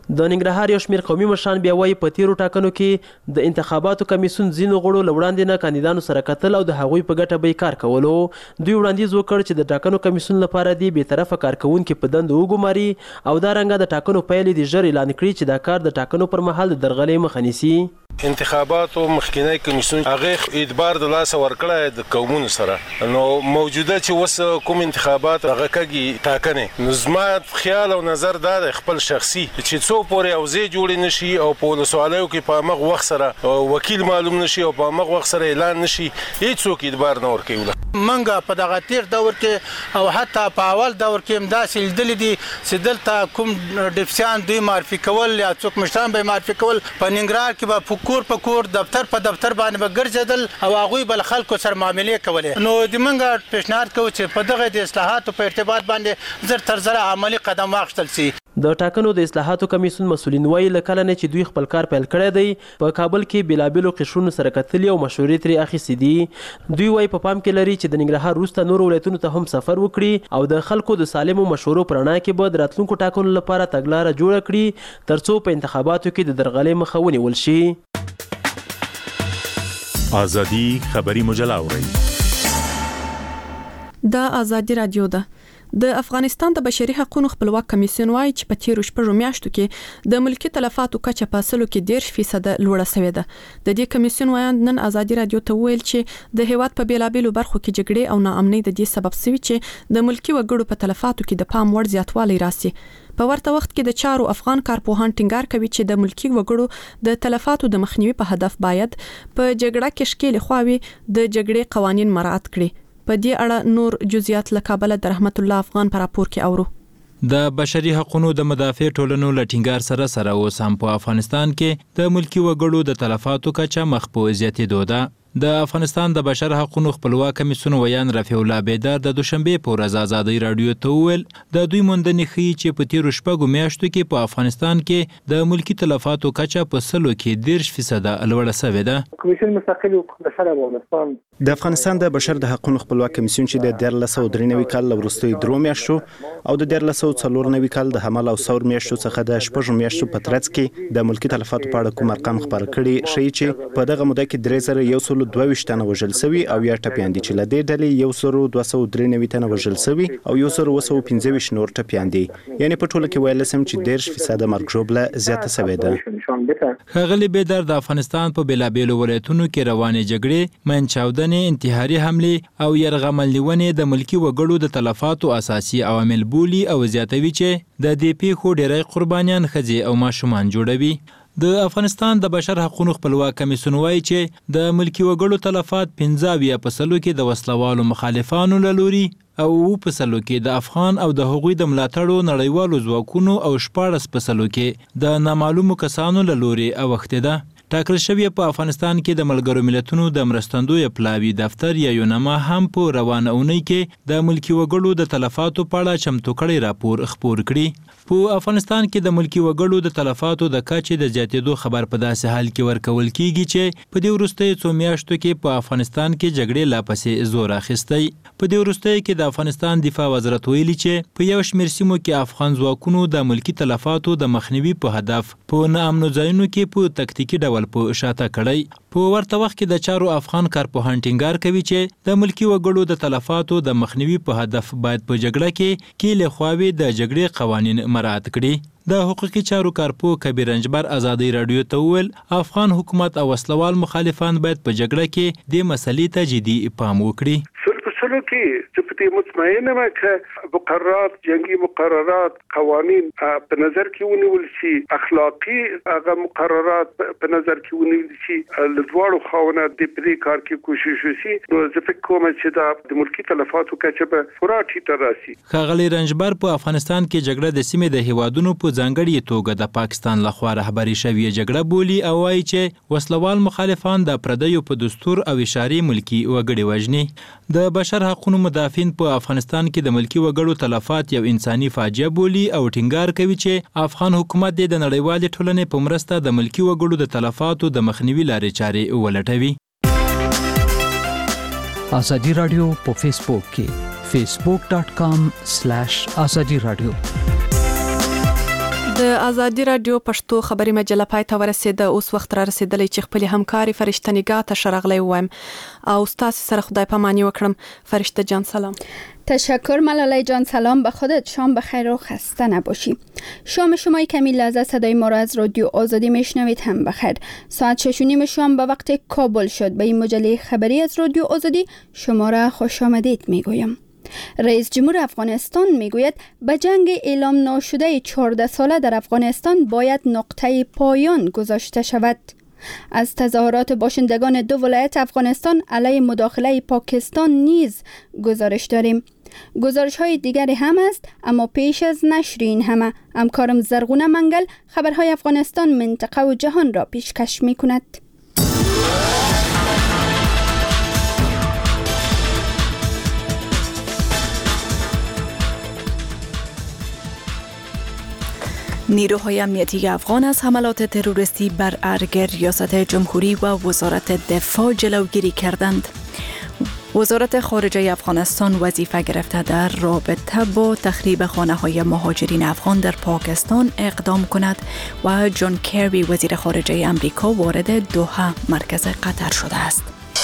د ننګرهار یو شمېر قومي مشران بیا وایي په تیرو ټاکنو کې د انتخاباتو کمیسیون ځینو غړو له وړاندې نه کاندیدانو سره کتل او د هغوی په ګټه به یې کار کولو. دوی وړاندیز وکړ چې د ټاکنو کمیسیون لپاره دې بېطرفه کارکوونکي په دندو وګماري او دارنګه د ټاکنو پایلې دې ژر اعلان کړي چې دا کار د ټاکنو پر مهال د درغلۍ مخه نیسي. انتخاباتو مخکینی کمیسیون هغه اعتبار د لاس ورکړه د قومونو سره، نو موجوده چې وس کوم انتخابات هغه کږي ټاکنه، نو زما خیال او نظر دا خپل شخصي چې څو پورې اوځي جوړ نشي او په ولسوالیو کې په مغ وخت سره وکیل معلوم نشي او په مغ وخت سره اعلان نشي، هیڅوک اعتبار نه ورکوي. منګه په دغه تیر دور کې او حتی په اول دور کې هم داسې لیدلې دي چې دلته کوم ډیپسیان دوی معرفي کول یا څوک مشران به معرفي کول، په ننګرهار کې به کور په کور دفتر په دفتر باندې به ګرځېدل او هغوی به له خلکو سره معاملې کولې. نو د موږ پیشنهاد کوو چې په دغه د اصلاحاتو په ارتباط باندې زر تر زره عملي قدم واخیستل سي. د ټاکنو د اصلاحاتو کمیسیون مسؤلین وایي له کله نه چې دوی خپل کار پیل کړی دی په کابل کې بېلابېلو قشرونو سره کتلي او مشورې ترې اخیستې دي. دوی وایي په پام کې لري چې د ننګرهار وروسته نورو ولایتونو ته هم سفر وکړي او د خلکو د سالمو مشورو په رڼا کې به د راتلونکو ټاکنو لپاره تګلاره جوړه کړي ترڅو په انتخاباتو کې د درغلۍ مخه ونیول شي. آزادی خبری مجله اورئ. د آزادی رادیو ده. د افغانستان د بشري حقوقو خپلواک کمیسیون وايي چې په تیرو شپږو میاشتو کې د ملکي تلفاتو کچه په اصلو کې 10% لوړه شوې ده. د دې کمیسیون وایي نن آزادی رادیو ته ویل چې د هیواد په بیلابېلو برخو کې جګړې او ناامنۍ د دې سبب شوي چې د ملکي وګړو په تلفاتو کې د پام وړ زیاتوالی راسي. په ورته وخت کې د چارو افغان کارپوهان ټینګار کوي چې د ملکي وګړو د تلفاتو د مخنیوي په هدف باید په جګړه کې شکیل خواوي د جګړې قوانین مراعات کړي. په دې اړه نور جزئیات له کابل د رحمت الله افغان پر راپور کې اورو. د بشري حقوقو د مدافع ټولنو له ټینګار سره اوس هم په افغانستان کې د ملکي وګړو د تلفاتو کچه مخ په زیاتېدو ده. د افغانستان د بشر حقوقو خپلواک کمیسیون ویان رفیع الله بیدار د دوشنبه په ورځ آزادۍ رادیو ته ویل د دوی موندنې ښیي چې په تیرو شپږو میاشتو کې په افغانستان کې د ملکي تلفاتو کچه په سلو کې 10% لوړه شوې ده. کمیسیون مستقل حقوق بشر افغانستان د افغانستان د بشر د حقوقو خپلواک کمیسیون چې د 1393 کال وروستي درو میاشتو او د 1394 کال د حمل او ثور میاشتو څخه د شپږو میاشتو په ترڅ کې د ملکي تلفاتو په اړه کوم ارقام خبر کړي شي چې په دغه موده کې 3122 تنه وژل شوي او یا ټپیان دي چې له دې ډلې 1293 تنه وژل شوي او 1915 نور ټپیان دي، یعنی په ټوله کې ویل سم چې 10% مرګ ژوبله زیاته شوې ده. ښاغلي بیدار د افغانستان په بیلابېلو ولایتونو کې روانې جګړې، منچاودنې، انتحاري حملې او یرغمل نیونې د ملکي وګړو د تلفاتو اساسي عوامل بولي او زیاتوي چې د دې پیښو ډېری قربانیان ښځې او ماشومان جوړوي. د افغانستان د بشر حقوقو خپلواک کمیسیون وایي چې د ملکي وګړو تلفات 15% کې د وسلوالو مخالفانو له لوري او 2% کې د افغان او د هغوی د ملاتړو نړیوالو ځواکونو او 14% کې د نامعلومو کسانو له لوري اوښتې ده. ټاکل شوی په افغانستان کې د ملګرو ملتونو د مرستندوی پلاوی دفتر یا یونما هم په روانه اونۍ کې د ملکي وګړو د تلفاتو په اړه چمتو کړی راپور خپور کړي. په افغانستان کې د ملکي وګړو د تلفاتو د کچې د زیاتېدو خبر په داسې حال کې ورکول کیږي چې په دې وروستیو څو میاشتو کې په افغانستان کې جګړې لا پسې زور اخیستی. په دې وروستیو کې د افغانستان دفاع وزارت ویلي چې په یو شمېر سیمو کې افغان ځواکونو د ملکي تلفاتو د مخنیوي په هدف په ناامنو ځایونو کې په تکتیکي ډول په شاته کړی. په ورته وخت کې د چارو افغان کارپوهان ټینګار کوي چې د ملکي وګړو د تلفاتو د مخنیوي په هدف باید په جګړه کې کیلې خواوې د جګړې قوانین مراعات کړي. د حقوقي چارو کارپوه کبیر رنجبر آزادۍ رادیو ته وویل افغان حکومت او وسلوال مخالفان باید په جګړه کې د مسلې ته جدي پام وکړي. سلو کې چې په دې مطمئنه ما چې مقررات جنگي مقررات قوانین په نظر کې ونیول شي، اخلاقی هغه مقررات په نظر کې ونیول شي، د دواړو خواونه د پرې کار کې کوشش وشي. نو زه فکر کوم چې د ملکي تلفاتو کچه به پوره ټیټه راسي. ښاغلي رنجبر په افغانستان کې جګړه د سیمې د هیوادونو په ځانګړې توګه د پاکستان لخوا رهبري شوې جګړه بولي او وایي چې وسلوال مخالفان د پردیو په دستور او اشارې ملکي وګړي وژني. د بشر حقوقو مدافعین په افغانستان کې د ملکي وګړو تلفات یو انساني فاجعه بولي او ټینګار کوي چې افغان حکومت د نړیوالې ټولنې په مرسته د ملکي وګړو د تلفاتو د مخنیوي لارې چارې ولټوي. آزادی رادیو په فیسبوک کې facebook.com/azadi radio د ازادي رادیو پښتو خبري مجله پای ته ورسېده. اوس وخت را رسیدلی چې خپل همکاري فرشته نگاه ته شرغلی وایم او تاسو سره خدای پامانی وکړم. فرشته جان سلام. تشکر ملاله جان، سلام به خودت، شام بخیر و خسته نباشی. شام شما کمی لحظه صدای ما را از رادیو آزادی میشنوید هم بخیر. ساعت 6:30 شام به وقت کابل شد. به این مجله خبری از رادیو آزادی شما را خوش آمدید میگویم. رئیس جمهور افغانستان میگوید به جنگ اعلام ناشده 14 ساله در افغانستان باید نقطه پایان گذاشته شود. از تظاهرات باشندگان 2 ولایت افغانستان علیه مداخله پاکستان نیز گزارش داریم. گزارش های دیگری هم است، اما پیش از نشر این همه همکارم زرغونه منگل خبرهای افغانستان، منطقه و جهان را پیشکش می کند. نیروهای امنیتی افغان از حملات تروریستی بر ارگ ریاست جمهوری و وزارت دفاع جلوگیری کردند. وزارت خارجه افغانستان وظیفه گرفته در رابطه با تخریب خانه‌های مهاجرین افغان در پاکستان اقدام کند و جان کری وزیر خارجه امریکا وارد دوحه مرکز قطر شده است.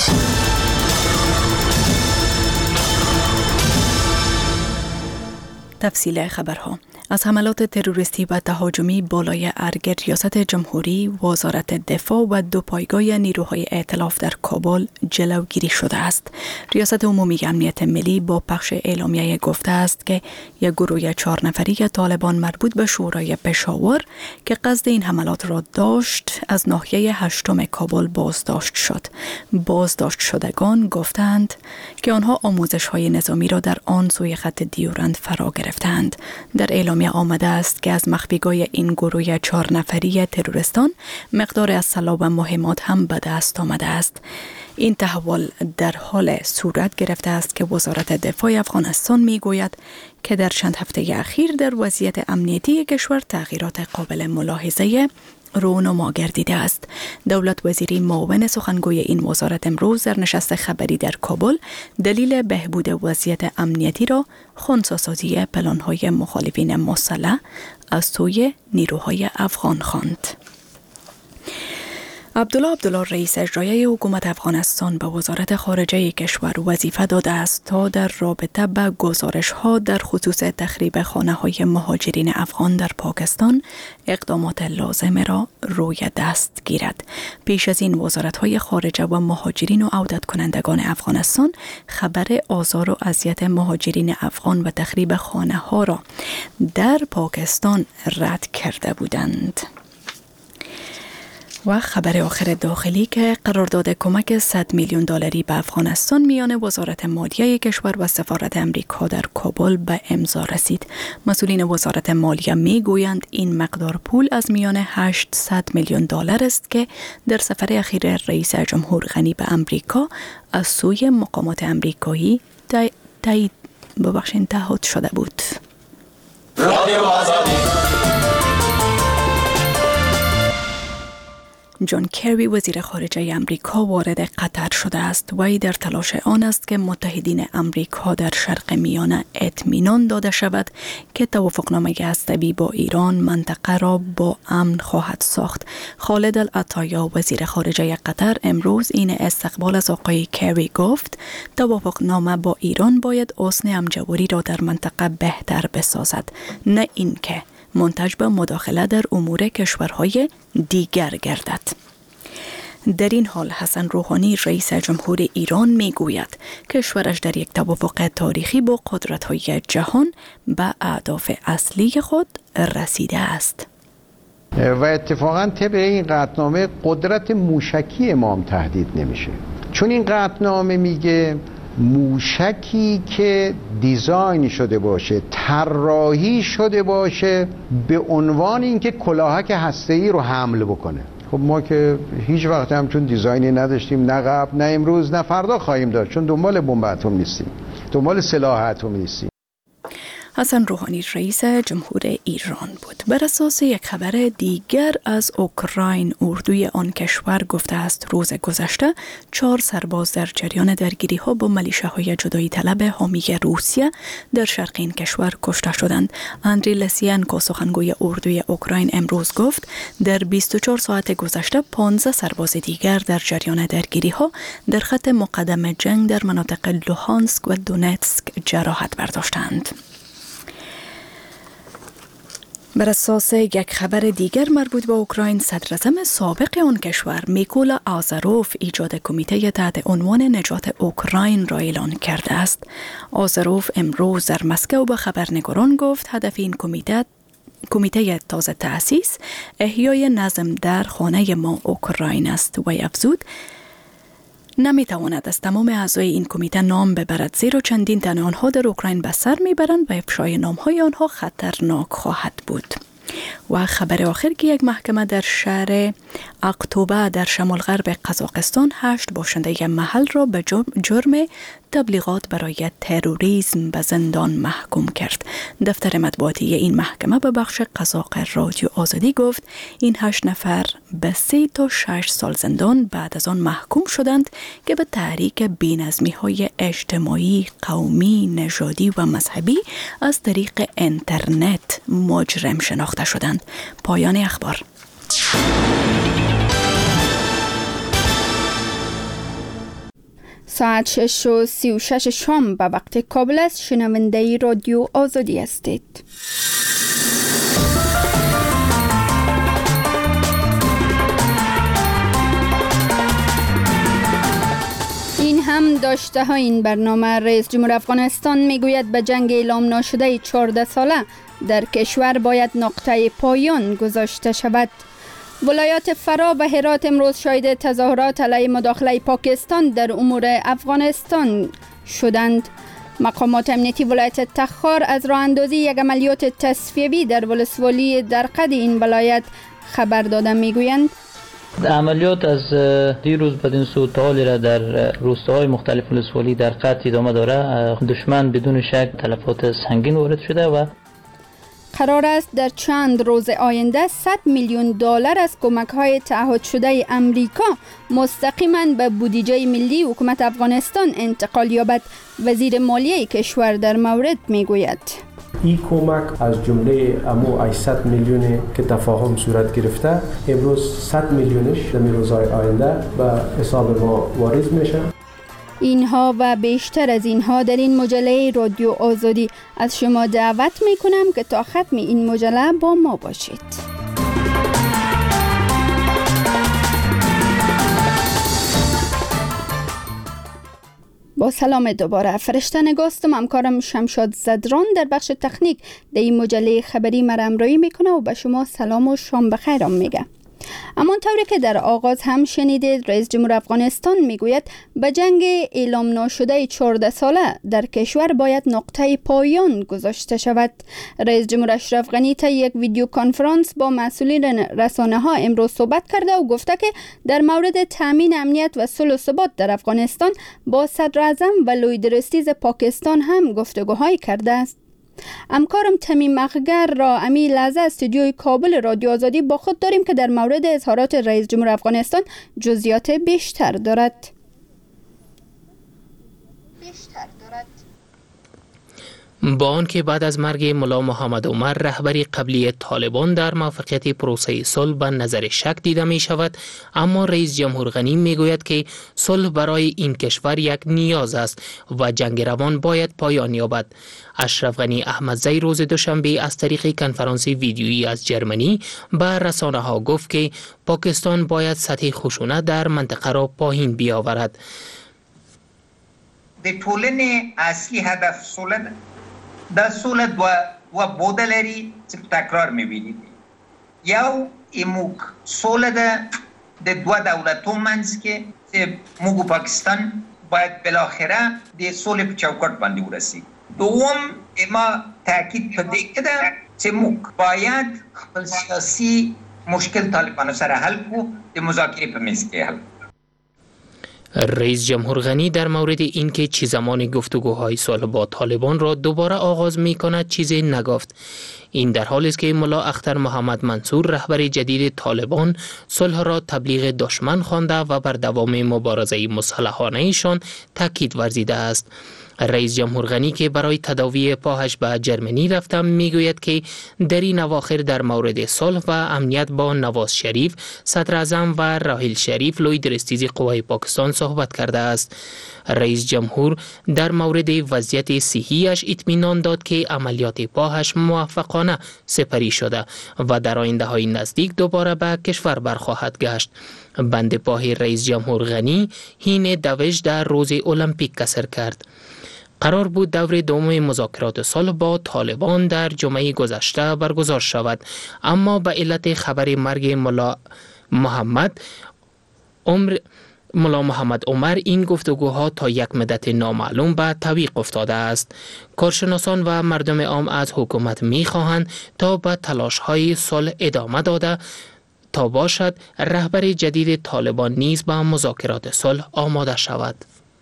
تفصیل خبرها. از حملات تروریستی و تهاجمی بالای ارگ ریاست جمهوری، وزارت دفاع و 2 پایگاه نیروهای ائتلاف در کابل جلوگیری شده است. ریاست عمومی امنیت ملی با پخش اعلامیه گفته است که یک گروه 4 نفری طالبان مربوط به شورای پشاور که قصد این حملات را داشت از ناحیه 8 کابل بازداشت شد. بازداشت شدگان گفتند که آنها آموزش‌های نظامی را در آن سوی خط دیورند فرا گرفتند. در اعلامیه آمده است که از مخفیگاه این گروه 4 نفری تروریستان مقدار اسلحه و مهمات هم به دست آمده است. این تحول در حال صورت گرفته است که وزارت دفاع افغانستان میگوید که در چند هفته اخیر در وضعیت امنیتی کشور تغییرات قابل ملاحظه رونما گردیده است. دولت وزیری معاون سخنگوی این وزارت امروز در نشست خبری در کابل دلیل بهبود وضعیت امنیتی را خنثی‌سازی پلان‌های مخالفین مسلح از سوی نیروهای افغان خواند. عبدالله رئیس اجرایی حکومت افغانستان به وزارت خارجه کشور وظیفه داده است تا در رابطه با گزارش‌ها در خصوص تخریب خانه‌های مهاجرین افغان در پاکستان اقدامات لازم را روی دست گیرد. پیش از این وزارت‌های خارجه و مهاجرین و عودت کنندگان افغانستان خبر آزار و اذیت مهاجرین افغان و تخریب خانه‌ها را در پاکستان رد کرده بودند. و خبر آخر داخلی که قرارداد کمک $100 میلیون به افغانستان میان وزارت مالیه کشور و سفارت امریکا در کابل به امضا رسید. مسئولین وزارت مالیه میگویند این مقدار پول از میان $800 میلیون است که در سفر اخیر رئیس جمهور غنی به امریکا از سوی مقامات امریکایی تعهد شده بود. جان کری وزیر خارجه امریکا وارد قطر شده است و ای در تلاش آن است که متحدین امریکا در شرق میانه اطمینان داده شود که توافقنامه هسته‌ای با ایران منطقه را با امن خواهد ساخت. خالد العطایا وزیر خارجه قطر امروز این استقبال از آقای کری گفت توافقنامه با ایران باید حسن همجواری را در منطقه بهتر بسازد، نه اینکه منتج به مداخله در امور کشورهای دیگر گردد. در این حال حسن روحانی رئیس جمهور ایران میگوید کشورش در یک توافق تاریخی با قدرت‌های جهان به اهداف اصلی خود رسیده است. و اتفاقا طبق این قطعنامه قدرت موشکی ما هم تهدید نمیشه، چون این قطعنامه میگه موشکی که دیزاین شده باشه، طراحی شده باشه به عنوان اینکه کلاهک هسته‌ای رو حمل بکنه. خب ما که هیچ وقت هم چون دیزاینی نداشتیم، نه قبل نه امروز نه فردا خواهیم داشت، چون دنبال بمب اتم نیستیم، دنبال سلاح اتمی نیستیم. حسن روحانی رئیس جمهور ایران بود. بر اساس یک خبر دیگر از اوکراین، اردوی آن کشور گفته است روز گذشته 4 سرباز در جریان درگیری ها با ملیشه‌های جدایی طلب حامی روسیه در شرق این کشور کشته شدند. اندری لسینکو سخنگوی اردوی اوکراین امروز گفت در 24 ساعت گذشته 15 سرباز دیگر در جریان درگیری ها در خط مقدم جنگ در مناطق لوهانسک و دونتسک جراحت برداشتند. بر اساس یک خبر دیگر مربوط به اوکراین، صدراعظم سابق آن کشور میکولا آزاروف ایجاد کمیته تحت عنوان نجات اوکراین را اعلان کرده است. آزاروف امروز در مسکو به خبرنگاران گفت هدف این کمیته تازه تأسیس احیای نظم در خانه ما اوکراین است و افزود نمیتواند از تمام اعضای این کمیته نام ببرد، زیرا چندین تن آنها در اوکراین به سر میبرند و افشای نامهای آنها خطرناک خواهد بود. و خبر آخر که یک محکمه در شهر اقتوبه در شمال غرب قزاقستان 8 باشنده محل را به جرم تبلیغات برای تروریسم به زندان محکوم کرد. دفتر مطبوعاتی این محکمه به بخش قزاق رادیو آزادی گفت این 8 نفر به 3 تا 6 سال زندان بعد از آن محکوم شدند که به تحریک بی‌نظمی‌های اجتماعی، قومی، نژادی و مذهبی از طریق اینترنت مجرم شناخته شدند. پایان اخبار. ساعت 6:36 شام به وقت کابل است. شنونده رادیو آزادی هستید. این هم داشته ها این برنامه. رئیس جمهور افغانستان میگوید به جنگ اعلام ناشده 14 ساله در کشور باید نقطه پایان گذاشته شود. ولایات فرا و هرات امروز شاهد تظاهرات علیه مداخله پاکستان در امور افغانستان شدند. مقامات امنیتی ولایت تخار از راه اندازی یک عملیات تصفیوی در ولسوالی درقد این ولایت خبر داده میگویند. عملیات از دیروز بدین سو تالی را در روستاهای مختلف ولسوالی درقد ادامه داره. دشمن بدون شک تلفات سنگین وارد شده و قرار است در چند روز آینده 100 میلیون دلار از کمک‌های تعهد شده امریکا مستقیما به بودجه ملی حکومت افغانستان انتقال یابد. وزیر مالیه کشور در مورد میگوید این کمک از جمله امو 800 میلیون که تفاهم صورت گرفته امروز 100 میلیونش در روزهای آینده به حساب ما وارد میشه. اینها و بیشتر از اینها در این مجله رادیو آزادی. از شما دعوت میکنم که تا ختم این مجله با ما باشید. با سلام دوباره. فرشته نگاستم، همکارم شمشاد زدران در بخش تکنیک در این مجله خبری مرا همراهی میکنه و به شما سلام و شام بخیر میگه. اما طوری که در آغاز هم شنیدید، رئیس جمهور افغانستان میگوید به جنگ اعلام ناشده 14 ساله در کشور باید نقطه پایان گذاشته شود. رئیس جمهور اشرف غنی تا یک ویدیو کنفرانس با مسئولین رسانه ها امروز صحبت کرده و گفته که در مورد تامین امنیت و صلح و ثبات در افغانستان با صدر اعظم و لویدرستیز پاکستان هم گفتگوهای کرده است. همکارم تمیم مخگر را امی لحظه استودیوی کابل رادیو آزادی با خود داریم که در مورد اظهارات رئیس جمهور افغانستان جزئیات بیشتر دارد. با آنکه بعد از مرگ ملا محمد عمر رهبری قبلی طالبان در موفقیت پروسه صلح به نظر شک دیده می شود، اما رئیس جمهور غنی می گوید که صلح برای این کشور یک نیاز است و جنگ روان باید پایان یابد. اشرف غنی احمدزی روز دوشنبه از طریق کنفرانس ویدیویی از جرمنی به رسانه ها گفت که پاکستان باید سطح خشونت در منطقه را پایین بیاورد. د ټولنې اصلي هدف صلح ده. دا صلح و بوده لري چې تکرار می‌بینید. یو ایموک صلح ده د دوه دولتو منځ کې چې موږ پاکستان باید بالاخره د صلح په چوکاټ باندې ورسیږي. دوم ما تاکید په دې کې ده چې موږ باید خپل سیاسي مشکل طالبانو سره حل کړو، د مذاکرې په میز کې حل. رئیس جمهور غنی در مورد اینکه چه زمان گفتگوهای صلح با طالبان را دوباره آغاز می کند چیزی نگفت. این در حالی است که ملا اختر محمد منصور رهبر جدید طالبان صلح را تبلیغ دشمن خوانده و بر دوام مبارزه مسلحانه ایشان تاکید ورزیده است. رئیس جمهور غنی که برای تداوی پاهش به جرمنی رفته میگوید که در این اواخر در مورد صلح و امنیت با نواز شریف، صدر اعظم و راحیل شریف لوی درستیز قوای پاکستان صحبت کرده است. رئیس جمهور در مورد وضعیت صحیش اطمینان داد که عملیات پاهش موفقانه سپری شده و در آینده های نزدیک دوباره به کشور برخواهد گشت. بند پای رئیس جمهور غنی هین دوج در روز المپیک کسر کرد. قرار بود دور دوم مذاکرات صلح با طالبان در جمعه گذشته برگزار شود، اما به علت خبر مرگ ملا محمد عمر این گفتگوها تا یک مدت نامعلوم به تعویق افتاده است. کارشناسان و مردم عام از حکومت می‌خواهند تا به تلاش‌های صلح ادامه داده تا باشد رهبر جدید طالبان نیز به مذاکرات صلح آماده شود.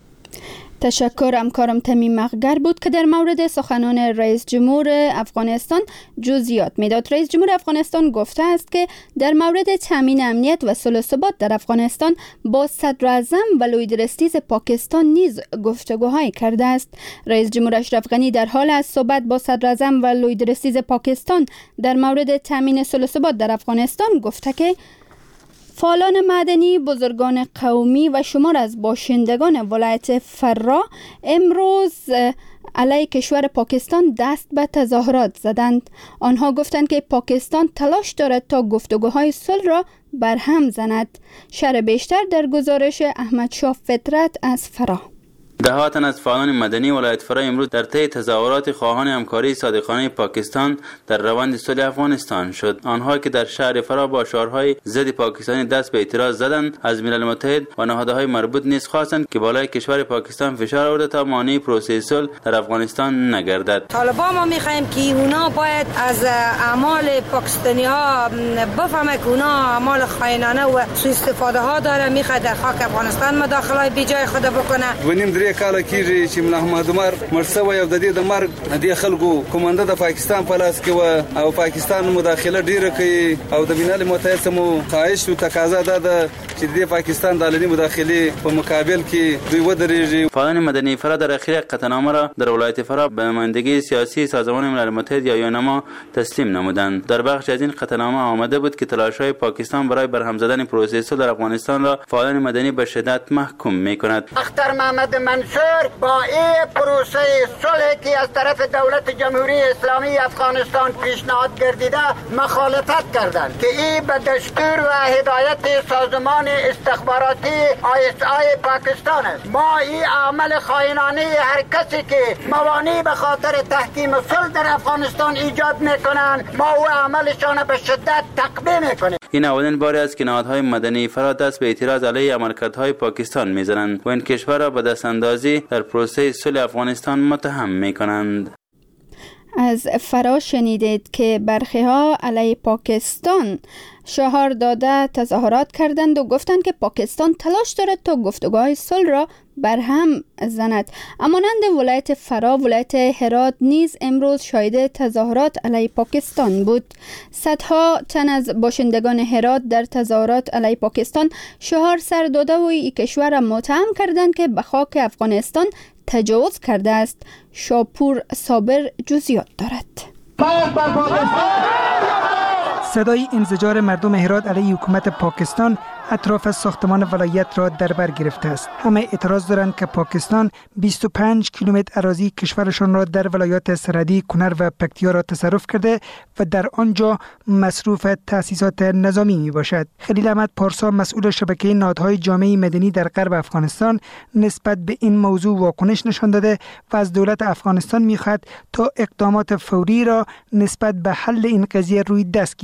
تشکر. همکارم تمیم مغگر بود که در مورد سخنان رئیس جمهور افغانستان جزئیات میداد. رئیس جمهور افغانستان گفته است که در مورد تامین امنیت و صلح و ثبات در افغانستان با صدر اعظم و لوی درستیز پاکستان نیز گفتگوهای کرده است. رئیس جمهور اشرف غنی در حال از صحبت با صدر اعظم و لوی درستیز پاکستان در مورد تامین صلح و ثبات در افغانستان گفته که فعالان مدنی، بزرگان قومی و شمار از باشندگان ولایت فرا امروز علیه کشور پاکستان دست به تظاهرات زدند. آنها گفتند که پاکستان تلاش دارد تا گفتگوهای صلح را برهم زند. شرح بیشتر در گزارش احمد شاه فطرت از فرا. دهات تن از فعالان مدنی ولایت فرا امروز در طی تظاهرات خواهان همکاری صادقانه پاکستان در روند صلح افغانستان شد. آنها که در شهر فرا با شعارهای ضد پاکستانی دست به اعتراض زدند، از ملل متحد و نهادهای مربوط نیز خواستند که بالای کشور پاکستان فشار آورده تا مانع پروسه صلح در افغانستان نگردد. طالبان ما می‌خوایم که اونا باید از اعمال پاکستانی‌ها بفهمه که اونا اعمال خائنانه و سوء استفاده ها داره، می‌خواد در خاک افغانستان مداخله بی جای خود بکنه. کاله کیږي چې ملا محمد عمر مرسوي او د دې د مرګ د خلکو کومنده د پاکستان په لاس کې و او پاکستان مداخله ډیره کوي او د ملل متحد سمو خواهش او تقاضا ده چې د پاکستان د علني مداخله په مقابل کې دوی ودرېږي. فعالان مدنی فرا در اخیر قطعنامه را در ولایت فرا به نمایندگی سیاسی سازمان ملل متحد یا یونما تسلیم نمودند. در بخش از این قطعنامه آمده بود که تلاش‌های پاکستان برای برهم زدن پروسه صلح در افغانستان را فعالان مدنی به شدت محکوم می‌کند. اختر محمد منصور با این پروسه صلحی که از طرف دولت جمهوری اسلامی افغانستان پیشنهاد گردیده مخالفت کردند که این به دستور و هدایت سازمان استخباراتی ISI پاکستان است. ما این عمل خائنانه هر کسی که موانع به خاطر تحکیم صلح در افغانستان ایجاد میکنند، ما او عملشان به شدت تقبیح میکنیم. این اولین باری است که نهادهای مدنی فرا دست به اعتراض علیه عملکردهای پاکستان میزنند و این کشور را به دستاندازی در پروسه صلح افغانستان متهم میکنند. از فرا شنیدید که برخی ها علیه پاکستان شعار داده تظاهرات کردند و گفتند که پاکستان تلاش دارد تا گفتگوهای صلح را برهم زند. همانند ولایت فرا، ولایت هرات نیز امروز شاهد تظاهرات علیه پاکستان بود. صدها تن از باشندگان هرات در تظاهرات علیه پاکستان شعار سر داده و این کشور را متهم کردند که به خاک افغانستان تجاوز کرده است. شاپور صابر جزئیات دارد. صدای انزجار مردم هرات علیه حکومت پاکستان اطراف ساختمان ولایت را در بر گرفته است. همه اعتراض دارند که پاکستان 25 کیلومتر اراضی کشورشان را در ولایات سرحدی کنر و پکتیا را تصرف کرده و در آنجا مصروف تأسیسات نظامی می باشد. خلیل احمد پارسا مسئول شبکه نهادهای جامعه مدنی در غرب افغانستان نسبت به این موضوع واکنش نشان داده و از دولت افغانستان می خواهد تا اقدامات فوری را نسبت به حل این قضیه روی دست گیرد.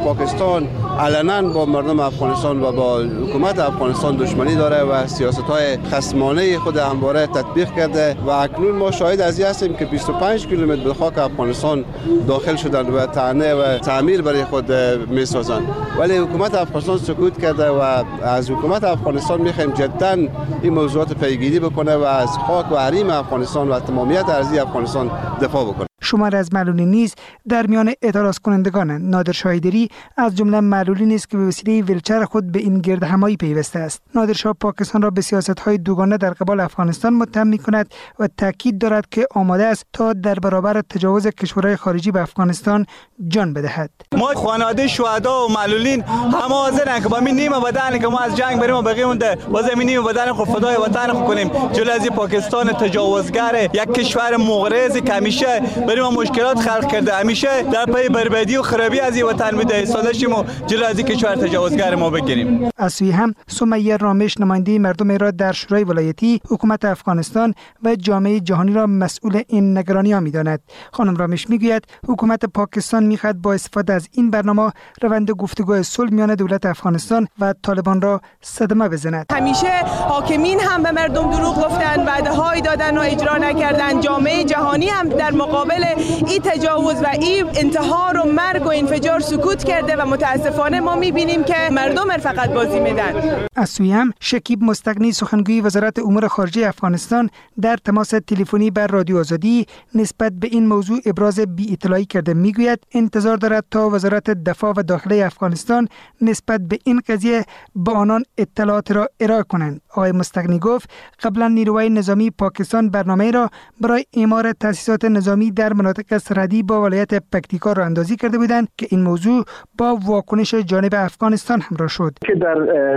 پاکستان علنا با مردم افغانستان و با حکومت افغانستان دشمنی داره و سیاست‌های خصمانه خود همواره تطبیق کرده و اکنون ما شاهد از این هستیم که 25 کیلومتر به خاک افغانستان داخل شدند و طعنه و تعمیر برای خود می‌سازند، ولی حکومت افغانستان سکوت کرده و از حکومت افغانستان می‌خوایم جداً این موضوعات پیگیری بکنه و از خاک و حریم افغانستان و تمامیت ارضی افغانستان دفاع بکنه. شمار از معلولین نیز در میان اعتراض کنندگانند. نادر شاهدری از جمله معلولین است که به وسیله ویلچر خود به این گردهمایی پیوسته است. نادر شاه پاکستان را به سیاست‌های دوگانه در قبال افغانستان متهم می‌کند و تاکید دارد که آماده است تا در برابر تجاوز کشورهای خارجی به افغانستان جان بدهد. ما خانواده شهدا و معلولین همه حاضرن که با می نیم بدن که ما از جنگ بریم و بقیه مونده و زمینی بدن خود فدای وطن خود کنیم جلوی از پاکستان تجاوزگر یک کشور مغرض که همیشه بریم مشکلات خلق کرده، همیشه در پی بربادی و خرابی از این وطن بوده. سالشیم و جلوی از کشور تجاوزگر ما بگیریم. از سوی هم سمیه رامش نماینده مردم را در شورای ولایتی حکومت افغانستان و جامعه جهانی را مسئول این نگرانی ها می‌داند. خانم رامش میگوید حکومت پاکستان می‌خواهد با استفاده از این برنامه روند گفتگو صلح میان دولت افغانستان و طالبان را صدمه بزند. همیشه حاکمین هم به مردم دروغ گفتن، وعده‌های دادن و اجرا نکردن. جامعه جهانی هم در مقابل این تجاوز و این انتحار و مرگ و انفجار سکوت کرده و متاسفانه ما می‌بینیم که مردم فقط بازی میدن. از سوی هم شکیب مستغنی سخنگوی وزارت امور خارجه افغانستان در تماس تلفنی بر رادیو آزادی نسبت به این موضوع ابراز بی اطلاعی کرده. میگوید انتظار دارد تا وزارت دفاع و داخله افغانستان نسبت به این قضیه به آنان اطلاعات را ارائه کنند. آقای مستغنی گفت قبلا نیروهای نظامی پاکستان برنامه را برای اعمار تأسیسات نظامی در مناطق سرحدی با ولایت پکتیکا را اندازی کرده بودند که این موضوع با واکنش جانب افغانستان همراه شد. که در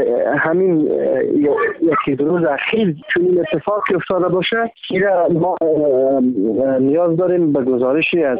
همین یکی دو روز اخیر چون این اتفاقی افتاده باشه ما نیاز داریم به گزارشی از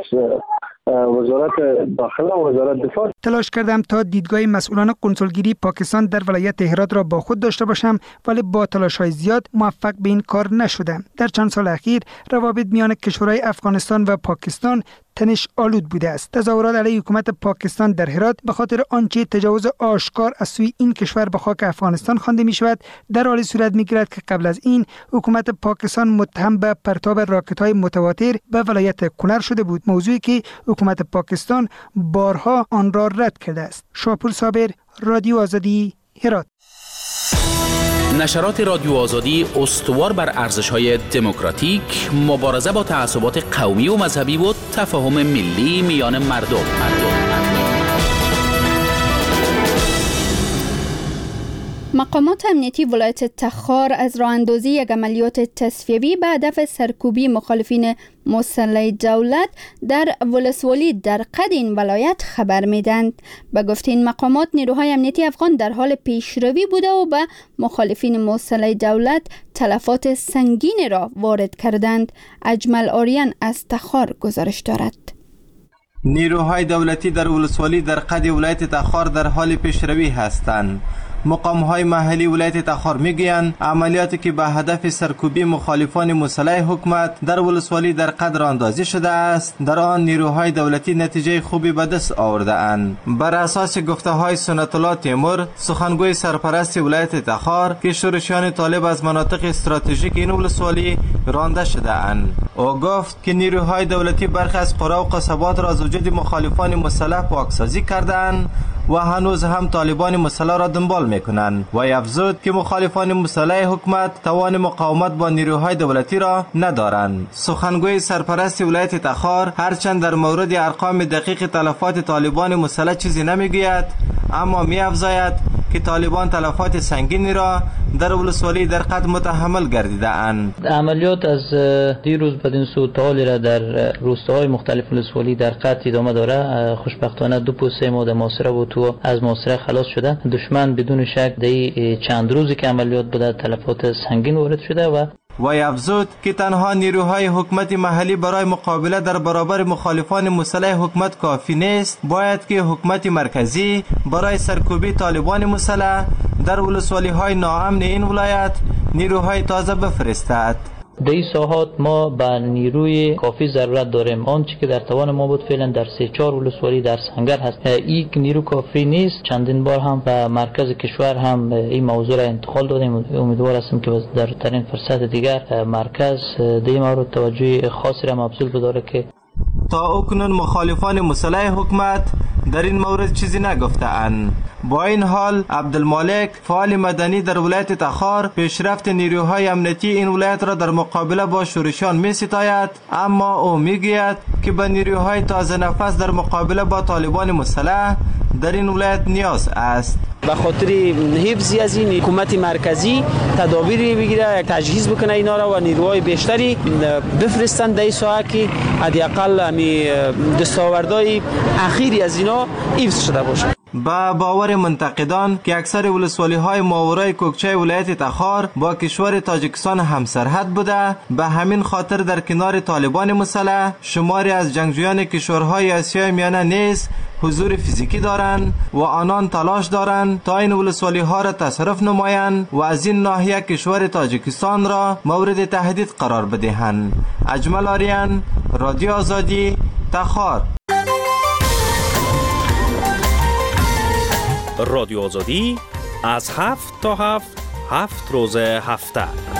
وزارت داخله و وزارت دفاع. تلاش کردم تا دیدگاه مسئولان کنسولگری پاکستان در ولایت هرات را با خود داشته باشم، ولی با تلاش‌های زیاد موفق به این کار نشدم. در چند سال اخیر روابط میان کشورهای افغانستان و پاکستان تنش آلود بوده است. تظاهرات علیه حکومت پاکستان در هرات به خاطر آنچه تجاوز آشکار از سوی این کشور به خاک افغانستان خوانده می شود در حالی صورت می گیرد که قبل از این حکومت پاکستان متهم به پرتاب راکت‌های متواتر به ولایت کنر شده بود، موضوعی که حکومت پاکستان بارها آن را رد کرده است. شاپور صابر، رادیو آزادی، هرات. نشرات رادیو آزادی استوار بر ارزش‌های دموکراتیک، مبارزه با تعصبات قومی و مذهبی و تفاهم ملی میان مردم. مقامات امنیتی ولایت تخار از راه‌اندازی یک عملیات تصفیوی به هدف سرکوبی مخالفین مسلح دولت در ولسوالی در قد این ولایت خبر میدند. به گفته این مقامات نیروهای امنیتی افغان در حال پیشروی بوده و به مخالفین مسلح دولت تلفات سنگین را وارد کردند. اجمل آریان از تخار گزارش دارد. نیروهای دولتی در ولسوالی در قد ولایت تخار در حال پیشروی هستند. مقام‌های محلی ولایت تخار میگویند عملیاتی که به هدف سرکوبی مخالفان مسلح حکومت در ولسوالی در قد راندازی شده است، در آن نیروهای دولتی نتیجه خوبی به دست آورده اند. بر اساس گفته‌های سنت الله تیمور، سخنگوی سرپرست ولایت تخار، که شورشیان طالب از مناطق استراتژیک این ولسوالی رانده شده اند. او گفت که نیروهای دولتی برخی از قرا و قصبات را از وجود مخالفان مسلح پاکسازی کردند و هنوز هم طالبان مسلح را دنبال میکنند و افزود که مخالفان مسلح حکومت توان مقاومت با نیروهای دولتی را ندارند. سخنگوی سرپرست ولایت تخار هرچند در مورد ارقام دقیق تلفات طالبان مسلح چیزی نمیگوید، اما می‌افزاید که طالبان تلفات سنگینی را در ولسوالی در قد متحمل گردیده اند. عملیات از دیروز بدین سو تالی را در روستاهای مختلف ولسوالی در قد ادامه داره. خوشبختانه 2 پوسه ما در محاصره بود و از محاصره خلاص شده. دشمن بدون شک در چند روزی که عملیات بوده تلفات سنگین وارد شده و افزود که تنها نیروهای حکومت محلی برای مقابله در برابر مخالفان مسلح حکومت کافی نیست، باید که حکومت مرکزی برای سرکوبی طالبان مسلح در ولسوالی‌های ناامن این ولایت نیروهای تازه بفرستد. در این ساحات ما به نیروی کافی ضرورت داریم. آنچه که در توان ما بود فعلا در 3-4 ولسوالی در سنگر هست. این نیرو کافی نیست. چندین بار هم به مرکز کشور هم این موضوع را انتقال دادیم. امیدوار هستم که در ترین فرصت دیگر مرکز در این مورد توجه خاصی را مبذول بداره. که تا اکنون مخالفان مسلح حکومت در این مورد چیزی نگفته‌اند. با این حال عبدالمالک فعال مدنی در ولایت تخار پیشرفت نیروهای امنیتی این ولایت را در مقابله با شورشیان می‌ستاید، اما او میگوید که به نیروهای تازه نفس در مقابله با طالبان مسلح در این ولایت نیاز است. به خاطر حفظ از این حکومت مرکزی تدابیری بگیره، تجهیز بکنه اینا را و نیروهای بیشتری بفرستن در این ساحه که حداقل دستاوردهای اخیری از اینا حفظ شده باشه. با باور منتقدان که اکثر ولسوالی‌های ماورای کوکچه ولایت تخار با کشور تاجیکستان همسرحد بوده، به همین خاطر در کنار طالبان مسلح شماری از جنگجویان کشورهای آسیای میانه نیز حضور فیزیکی دارند و آنان تلاش دارند تا این ولسوالی‌ها را تصرف نمایند و از این ناحیه کشور تاجیکستان را مورد تهدید قرار بدهند. اجمل آریان، رادیو آزادی، تخار. رادیو آزادی از 7 تا 7 روز هفته.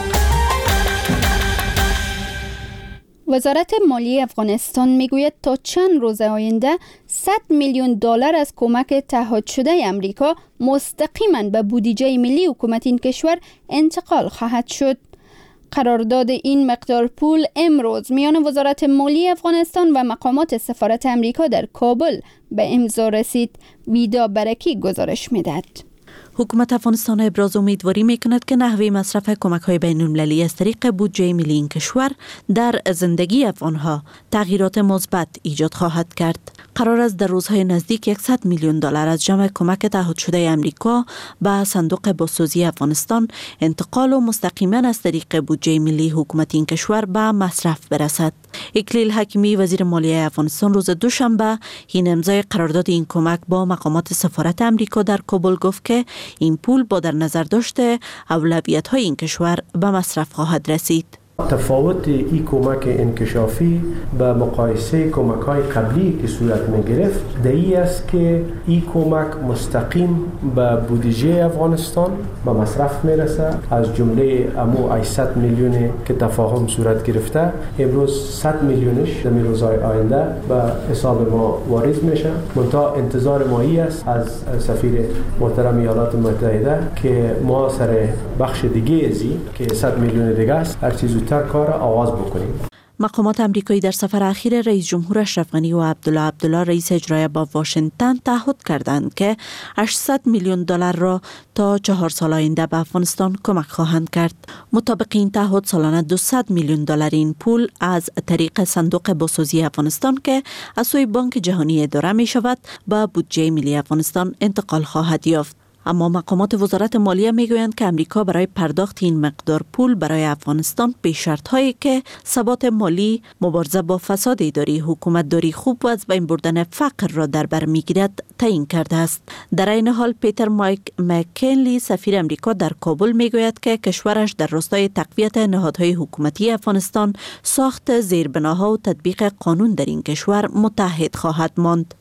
وزارت مالی افغانستان میگوید تا چند روز آینده 100 میلیون دلار از کمک تعهد شده امریکا مستقیما به بودجه ملی حکومت این کشور انتقال خواهد شد. قرارداد این مقدار پول امروز میان وزارت مالی افغانستان و مقامات سفارت امریکا در کابل به امضا رسید. ویدا برکی گزارش میدهد. حکومت افغانستان ابراز امیدواری میکند که نحوه مصرف کمک‌های بین‌المللی از طریق بودجه ملی این کشور در زندگی افغانها تغییرات مثبت ایجاد خواهد کرد. قرار است در روزهای نزدیک 100 میلیون دلار از جمع کمک تعهد شده امریکا به صندوق بازسازی افغانستان انتقال و مستقیما از طریق بودجه ملی حکومت این کشور به مصرف برسد. اکلیل حکیمی وزیر مالیه افغانستان روز دوشنبه این امضای قرارداد این کمک با مقامات سفارت امریکا در کابل گفت که این پول با در نظر داشته اولویت‌های این کشور به مصرف خواهد رسید. تفاوت این کمک انکشافی به مقایسه کمک‌های قبلی که صورت می‌گرفت دایی است که این کمک مستقیم به بودجه افغانستان به مصرف میرسه. از جمله امو 800 میلیون که تفاهم صورت گرفته امروز 100 میلیونش در روزهای آینده به حساب ما واریز میشه. منتها انتظار ما است از سفیر محترم ایالات متحده که ما سر بخش دیگه ازی که 100 میلیون دیگه است هر چیز کار آغاز بکنیم. مقامات امریکایی در سفر اخیر رئیس جمهور اشرف غنی و عبدالله رئیس اجرایی با واشنگتن تعهد کردند که 800 میلیون دلار را تا 4 سال آینده به افغانستان کمک خواهند کرد. مطابق این تعهد سالانه 200 میلیون دلار این پول از طریق صندوق بازسازی افغانستان که از سوی بانک جهانی اداره می شود به بودجه ملی افغانستان انتقال خواهد یافت. اما مقامات وزارت مالیه میگویند که امریکا برای پرداخت این مقدار پول برای افغانستان به شرط‌هایی که ثبات مالی، مبارزه با فساد اداری، حکومتداری خوب و از بین بردن فقر را در بر میگیرد تعیین کرده است. در این حال پیتر مایک مککنلی سفیر امریکا در کابل میگوید که کشورش در راستای تقویت نهادهای حکومتی افغانستان، ساخت زیربناها و تطبیق قانون در این کشور متحد خواهد ماند.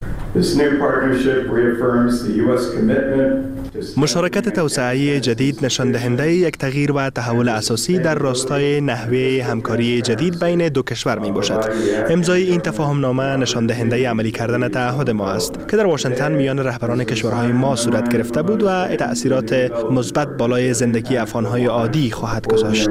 مشارکت توسعه‌ای جدید نشان دهنده یک تغییر و تحول اساسی در راستای نحوه همکاری جدید بین دو کشور می باشد. امضای این تفاهم نامه نشان دهنده عملی کردن تعهد ما است که در واشنگتن میان رهبران کشورهای ما صورت گرفته بود و تأثیرات مثبت بالای زندگی افغانهای عادی خواهد گذاشت.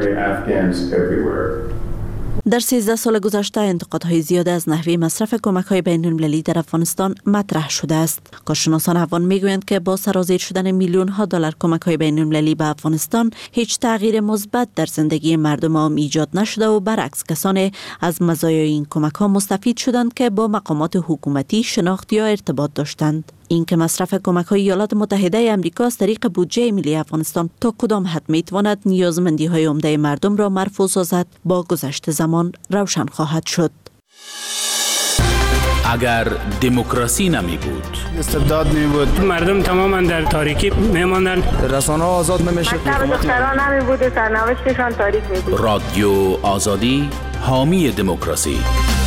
در 13 سال گذشته انتقادهای زیاد از نحوه مصرف کمک‌های بین‌المللی در افغانستان مطرح شده است. کارشناسان افغان میگویند که با سرازیر شدن میلیون‌ها دلار کمک‌های بین‌المللی به افغانستان هیچ تغییر مثبت در زندگی مردم عام ایجاد نشده و برعکس کسانی از مزایای این کمک‌ها مستفید شدند که با مقامات حکومتی شناخت یا ارتباط داشتند. این که مصرف کمک‌های ایالات متحده آمریکا از طریق بودجه ملی افغانستان تا کدام حد می‌تواند نیازمندی‌های عمده مردم را مرفوع سازد با گذشت زمان روشن خواهد شد. اگر دموکراسی نمی بود، استبداد می بود، مردم تماما در تاریکی می ماندن، رسانه آزاد نمیشد، مکتب دختران نمی بود و سرنوشتشان تاریک می بود. رادیو آزادی، حامی دموکراسی.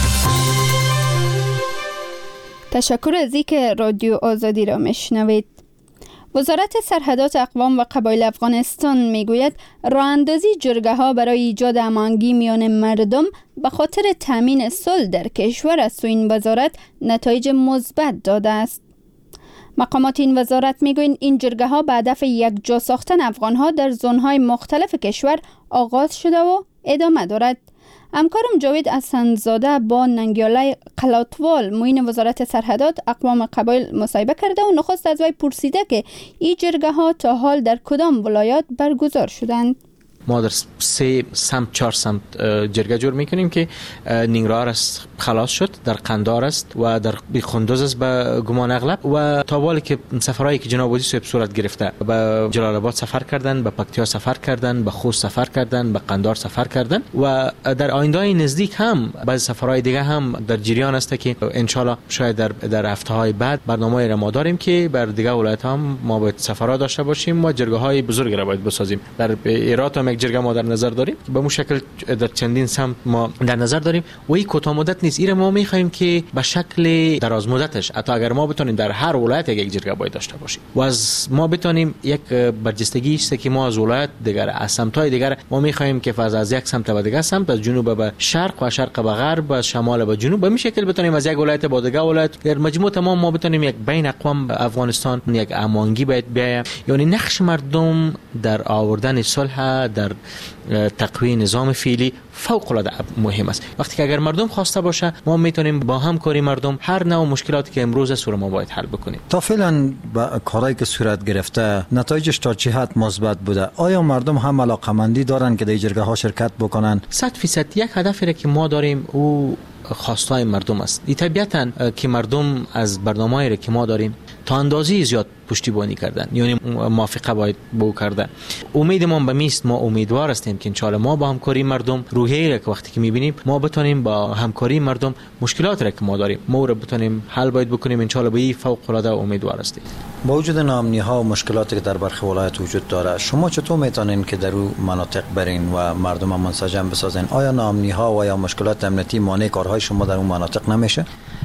تشکر از اینکه رادیو آزادی را میشنوید. وزارت سرحدات اقوام و قبایل افغانستان میگوید راه اندازی جرگه ها برای ایجاد هماهنگی میان مردم به خاطر تامین صلح در کشور از سوی این وزارت نتایج مثبت داده است. مقامات این وزارت میگویند این جرگه ها به هدف یکجا ساختن افغان ها در زون های مختلف کشور آغاز شده و ادامه دارد. همکارم جاوید حسن‌زاده با ننگیاله قلاتوال معین وزارت سرحدات اقوام قبایل مصاحبه کرده و نخست از وی پرسیده که این جرگه ها تا حال در کدام ولایات برگزار شدند. ما در 3 سمت 4 سمت جرگه جور میکنیم که نینگرهار است خلاص شد، در قندار است و در بیخندوز است به گمان اغلب و تا والی که سفرهایی که جناب وزیر صورت گرفته به جلال آباد سفر کردن، به پکتیا سفر کردن، به خوست سفر کردن، به قندار سفر کردن و در آینده نزدیک هم بعضی سفرهای دیگه هم در جریان است که ان شاء الله شاید در هفته‌های بعد برنامه‌ای را ما داریم که بر دیگه ولایت هم ما باید سفرها داشته باشیم و جرگه‌های بزرگ را باید بسازیم. در ایرات هم جرگه ما در نظر داریم، به مو شکل در چندین سمت ما در نظر داریم و این کوتاه مدت نیست. این ما می‌خوایم که به شکل دراز مدتش حتی اگر ما بتونیم در هر ولایت یک جرگه باید داشته باشیم و از ما بتونیم یک برجستگی است که ما از ولایت دیگر از سمت‌های دیگر ما می‌خوایم که از یک سمت به دیگر سمت، از جنوب به شرق و شرق به غرب و شمال به جنوب به این شکل بتونیم از یک ولایت به دیگر ولایت در مجموع تمام ما بتونیم یک بین اقوام افغانستان یک هماهنگی باید بیایم. یعنی نقش مردم در آوردن صلح در تقویه نظام فعلی فوق العاده مهم است. وقتی که اگر مردم خواسته باشه ما میتونیم با همکاری مردم هر نوع مشکلاتی که امروز است رو ما باید حل بکنیم. تا فعلا با کارهایی که صورت گرفته نتایجش تا چه حد مثبت بوده؟ آیا مردم هم علاقه‌مندی دارن که در جرگه ها شرکت بکنن؟ 100% یک هدفی را که ما داریم او خواستای مردم است. طبیعتاً که مردم از برنامه‌ای را که ما داریم تا اندازه‌ای زیاد پشتیبانی کردن، یعنی موافقه باید بو کردن. امید ما به میست، ما امیدوار هستیم که ان شاء الله ما با همکاری مردم روحیه‌ای را که وقتی که می‌بینیم ما بتونیم با همکاری مردم مشکلات را که ما داریم ما رو بتونیم حل باید بکنیم. ان شاء الله به این فوق العاده امیدوار هستیم. با وجود ناامنی‌ها و مشکلاتی که در برخی ولایات وجود داره، شما چطور میتونین که در اون مناطق برین و مردم منسجم بسازین؟ آیا ناامنی‌ها و یا مشکلات امنیتی مانع کارهای شما در اون مناطق نمیشه؟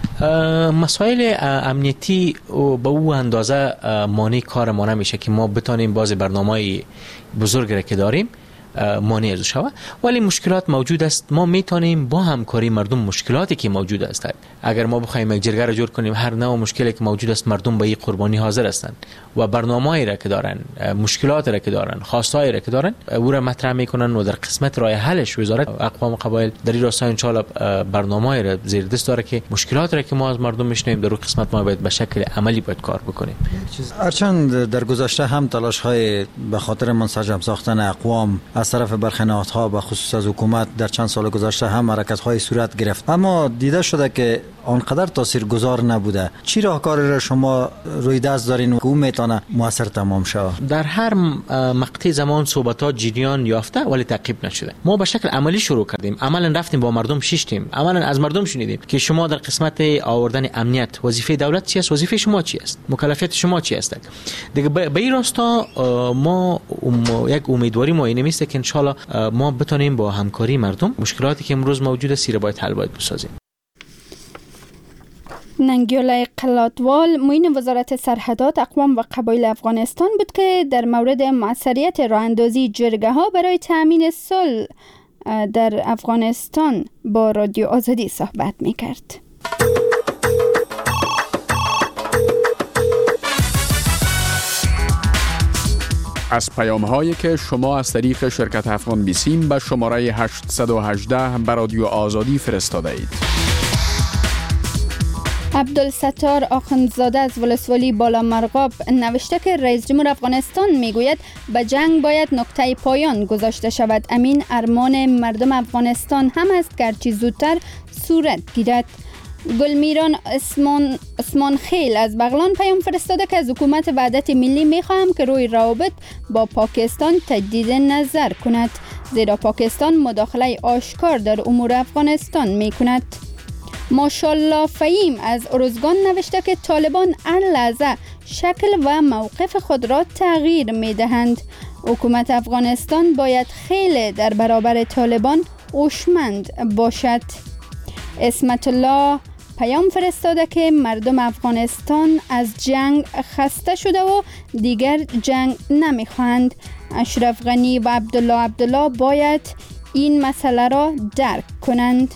مسائل امنیتی به او اندازه مانع کار ما نمیشه که ما بتونیم باز برنامه‌ای بزرگ را که داریم مانع از شوه، ولی مشکلات موجود است. ما میتونیم با همکاری مردم مشکلاتی که موجود است، اگر ما بخوایم یک جرگه را جور کنیم هر نوع مشکلی که موجود است مردم به این قربانی حاضر هستند و برنامه‌ای را که دارن، مشکلات را که دارن، خواستایی را که دارن او را مطرح میکنن و در قسمت راه حلش وزارت اقوام قبایل در این راستا ان شاء الله برنامه‌ای را زیر دست داره که مشکلات را که ما از مردم میشنویم در اون قسمت ما باید به شکل عملی باید کار بکنیم. هرچند در گذشته هم تلاش‌های به خاطر منسجم ساختن اقوام از طرف برخی نهادها به خصوص از حکومت در چند سال گذشته هم حرکت‌های صورت گرفت، اما دیده شده که آنقدر تاثیرگذار نبوده. چی راهکاری را شما روی دست دارین که او میتونه موثر تمام شود؟ در هر مقطع زمان صحبت‌ها جریان یافته ولی تعقیب نشده. ما به شکل عملی شروع کردیم، عملاً رفتیم با مردم شیشتیم، عملاً از مردم شنیدیم که شما در قسمت آوردن امنیت وظیفه دولت چی است، وظیفه شما چی است، مکلفیت شما چی است. دیگه به این راستا ما یک امیدواری ما اینه میسته که ان شاء الله ما بتونیم با همکاری مردم مشکلاتی که امروز موجود است باید حل باید بسازیم. ننگیاله قلاتوال معین وزارت سرحدات اقوام و قبایل افغانستان بود که در مورد موثریت راه اندازی جرگه ها برای تامین صلح در افغانستان با رادیو آزادی صحبت میکرد. از پیام‌هایی که شما از طریق شرکت افغان بیسیم به شماره 818 به رادیو آزادی فرستاده اید. عبدالستار آخوندزاده از ولسوالی بالا مرغاب نوشته که رئیس جمهور افغانستان میگوید به جنگ باید نقطه پایان گذاشته شود. امین ارمان مردم افغانستان هم است که هرچی زودتر صورت گیرد. گلمیران اسمان خیل از بغلان پیام فرستاده که از حکومت وحدت ملی میخواهم که روی روابط با پاکستان تجدید نظر کند، زیرا پاکستان مداخله آشکار در امور افغانستان میکند. ماشالله فهیم از ارزگان نوشته که طالبان هر لحظه شکل و موقف خود را تغییر می دهند. حکومت افغانستان باید خیلی در برابر طالبان هوشمند باشد. اسمت الله پیام فرستاده که مردم افغانستان از جنگ خسته شده و دیگر جنگ نمیخواهند. اشرف غنی و عبدالله باید این مسئله را درک کنند.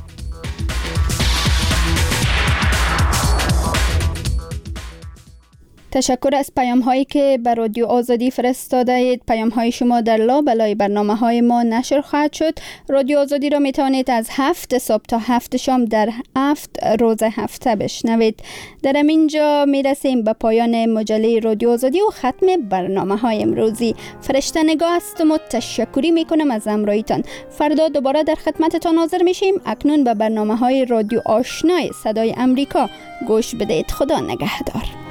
تشکر از پیام هایی که به رادیو آزادی فرستاده اید. پیام های شما در لابلای برنامه های ما نشر خواهد شد. رادیو آزادی را می توانید از 7 صبح تا 7 شام در 7 روز هفته بشنوید. در اینجا می رسیم به پایان مجله رادیو آزادی و ختم برنامه های امروزی. فرشته نگاه هستم و تشکری می کنم از همراهیتان. فردا دوباره در خدمتتان حاضر میشیم. اکنون به برنامه های رادیو آشنای صدای امریکا گوش بدهید. خدا نگهدار.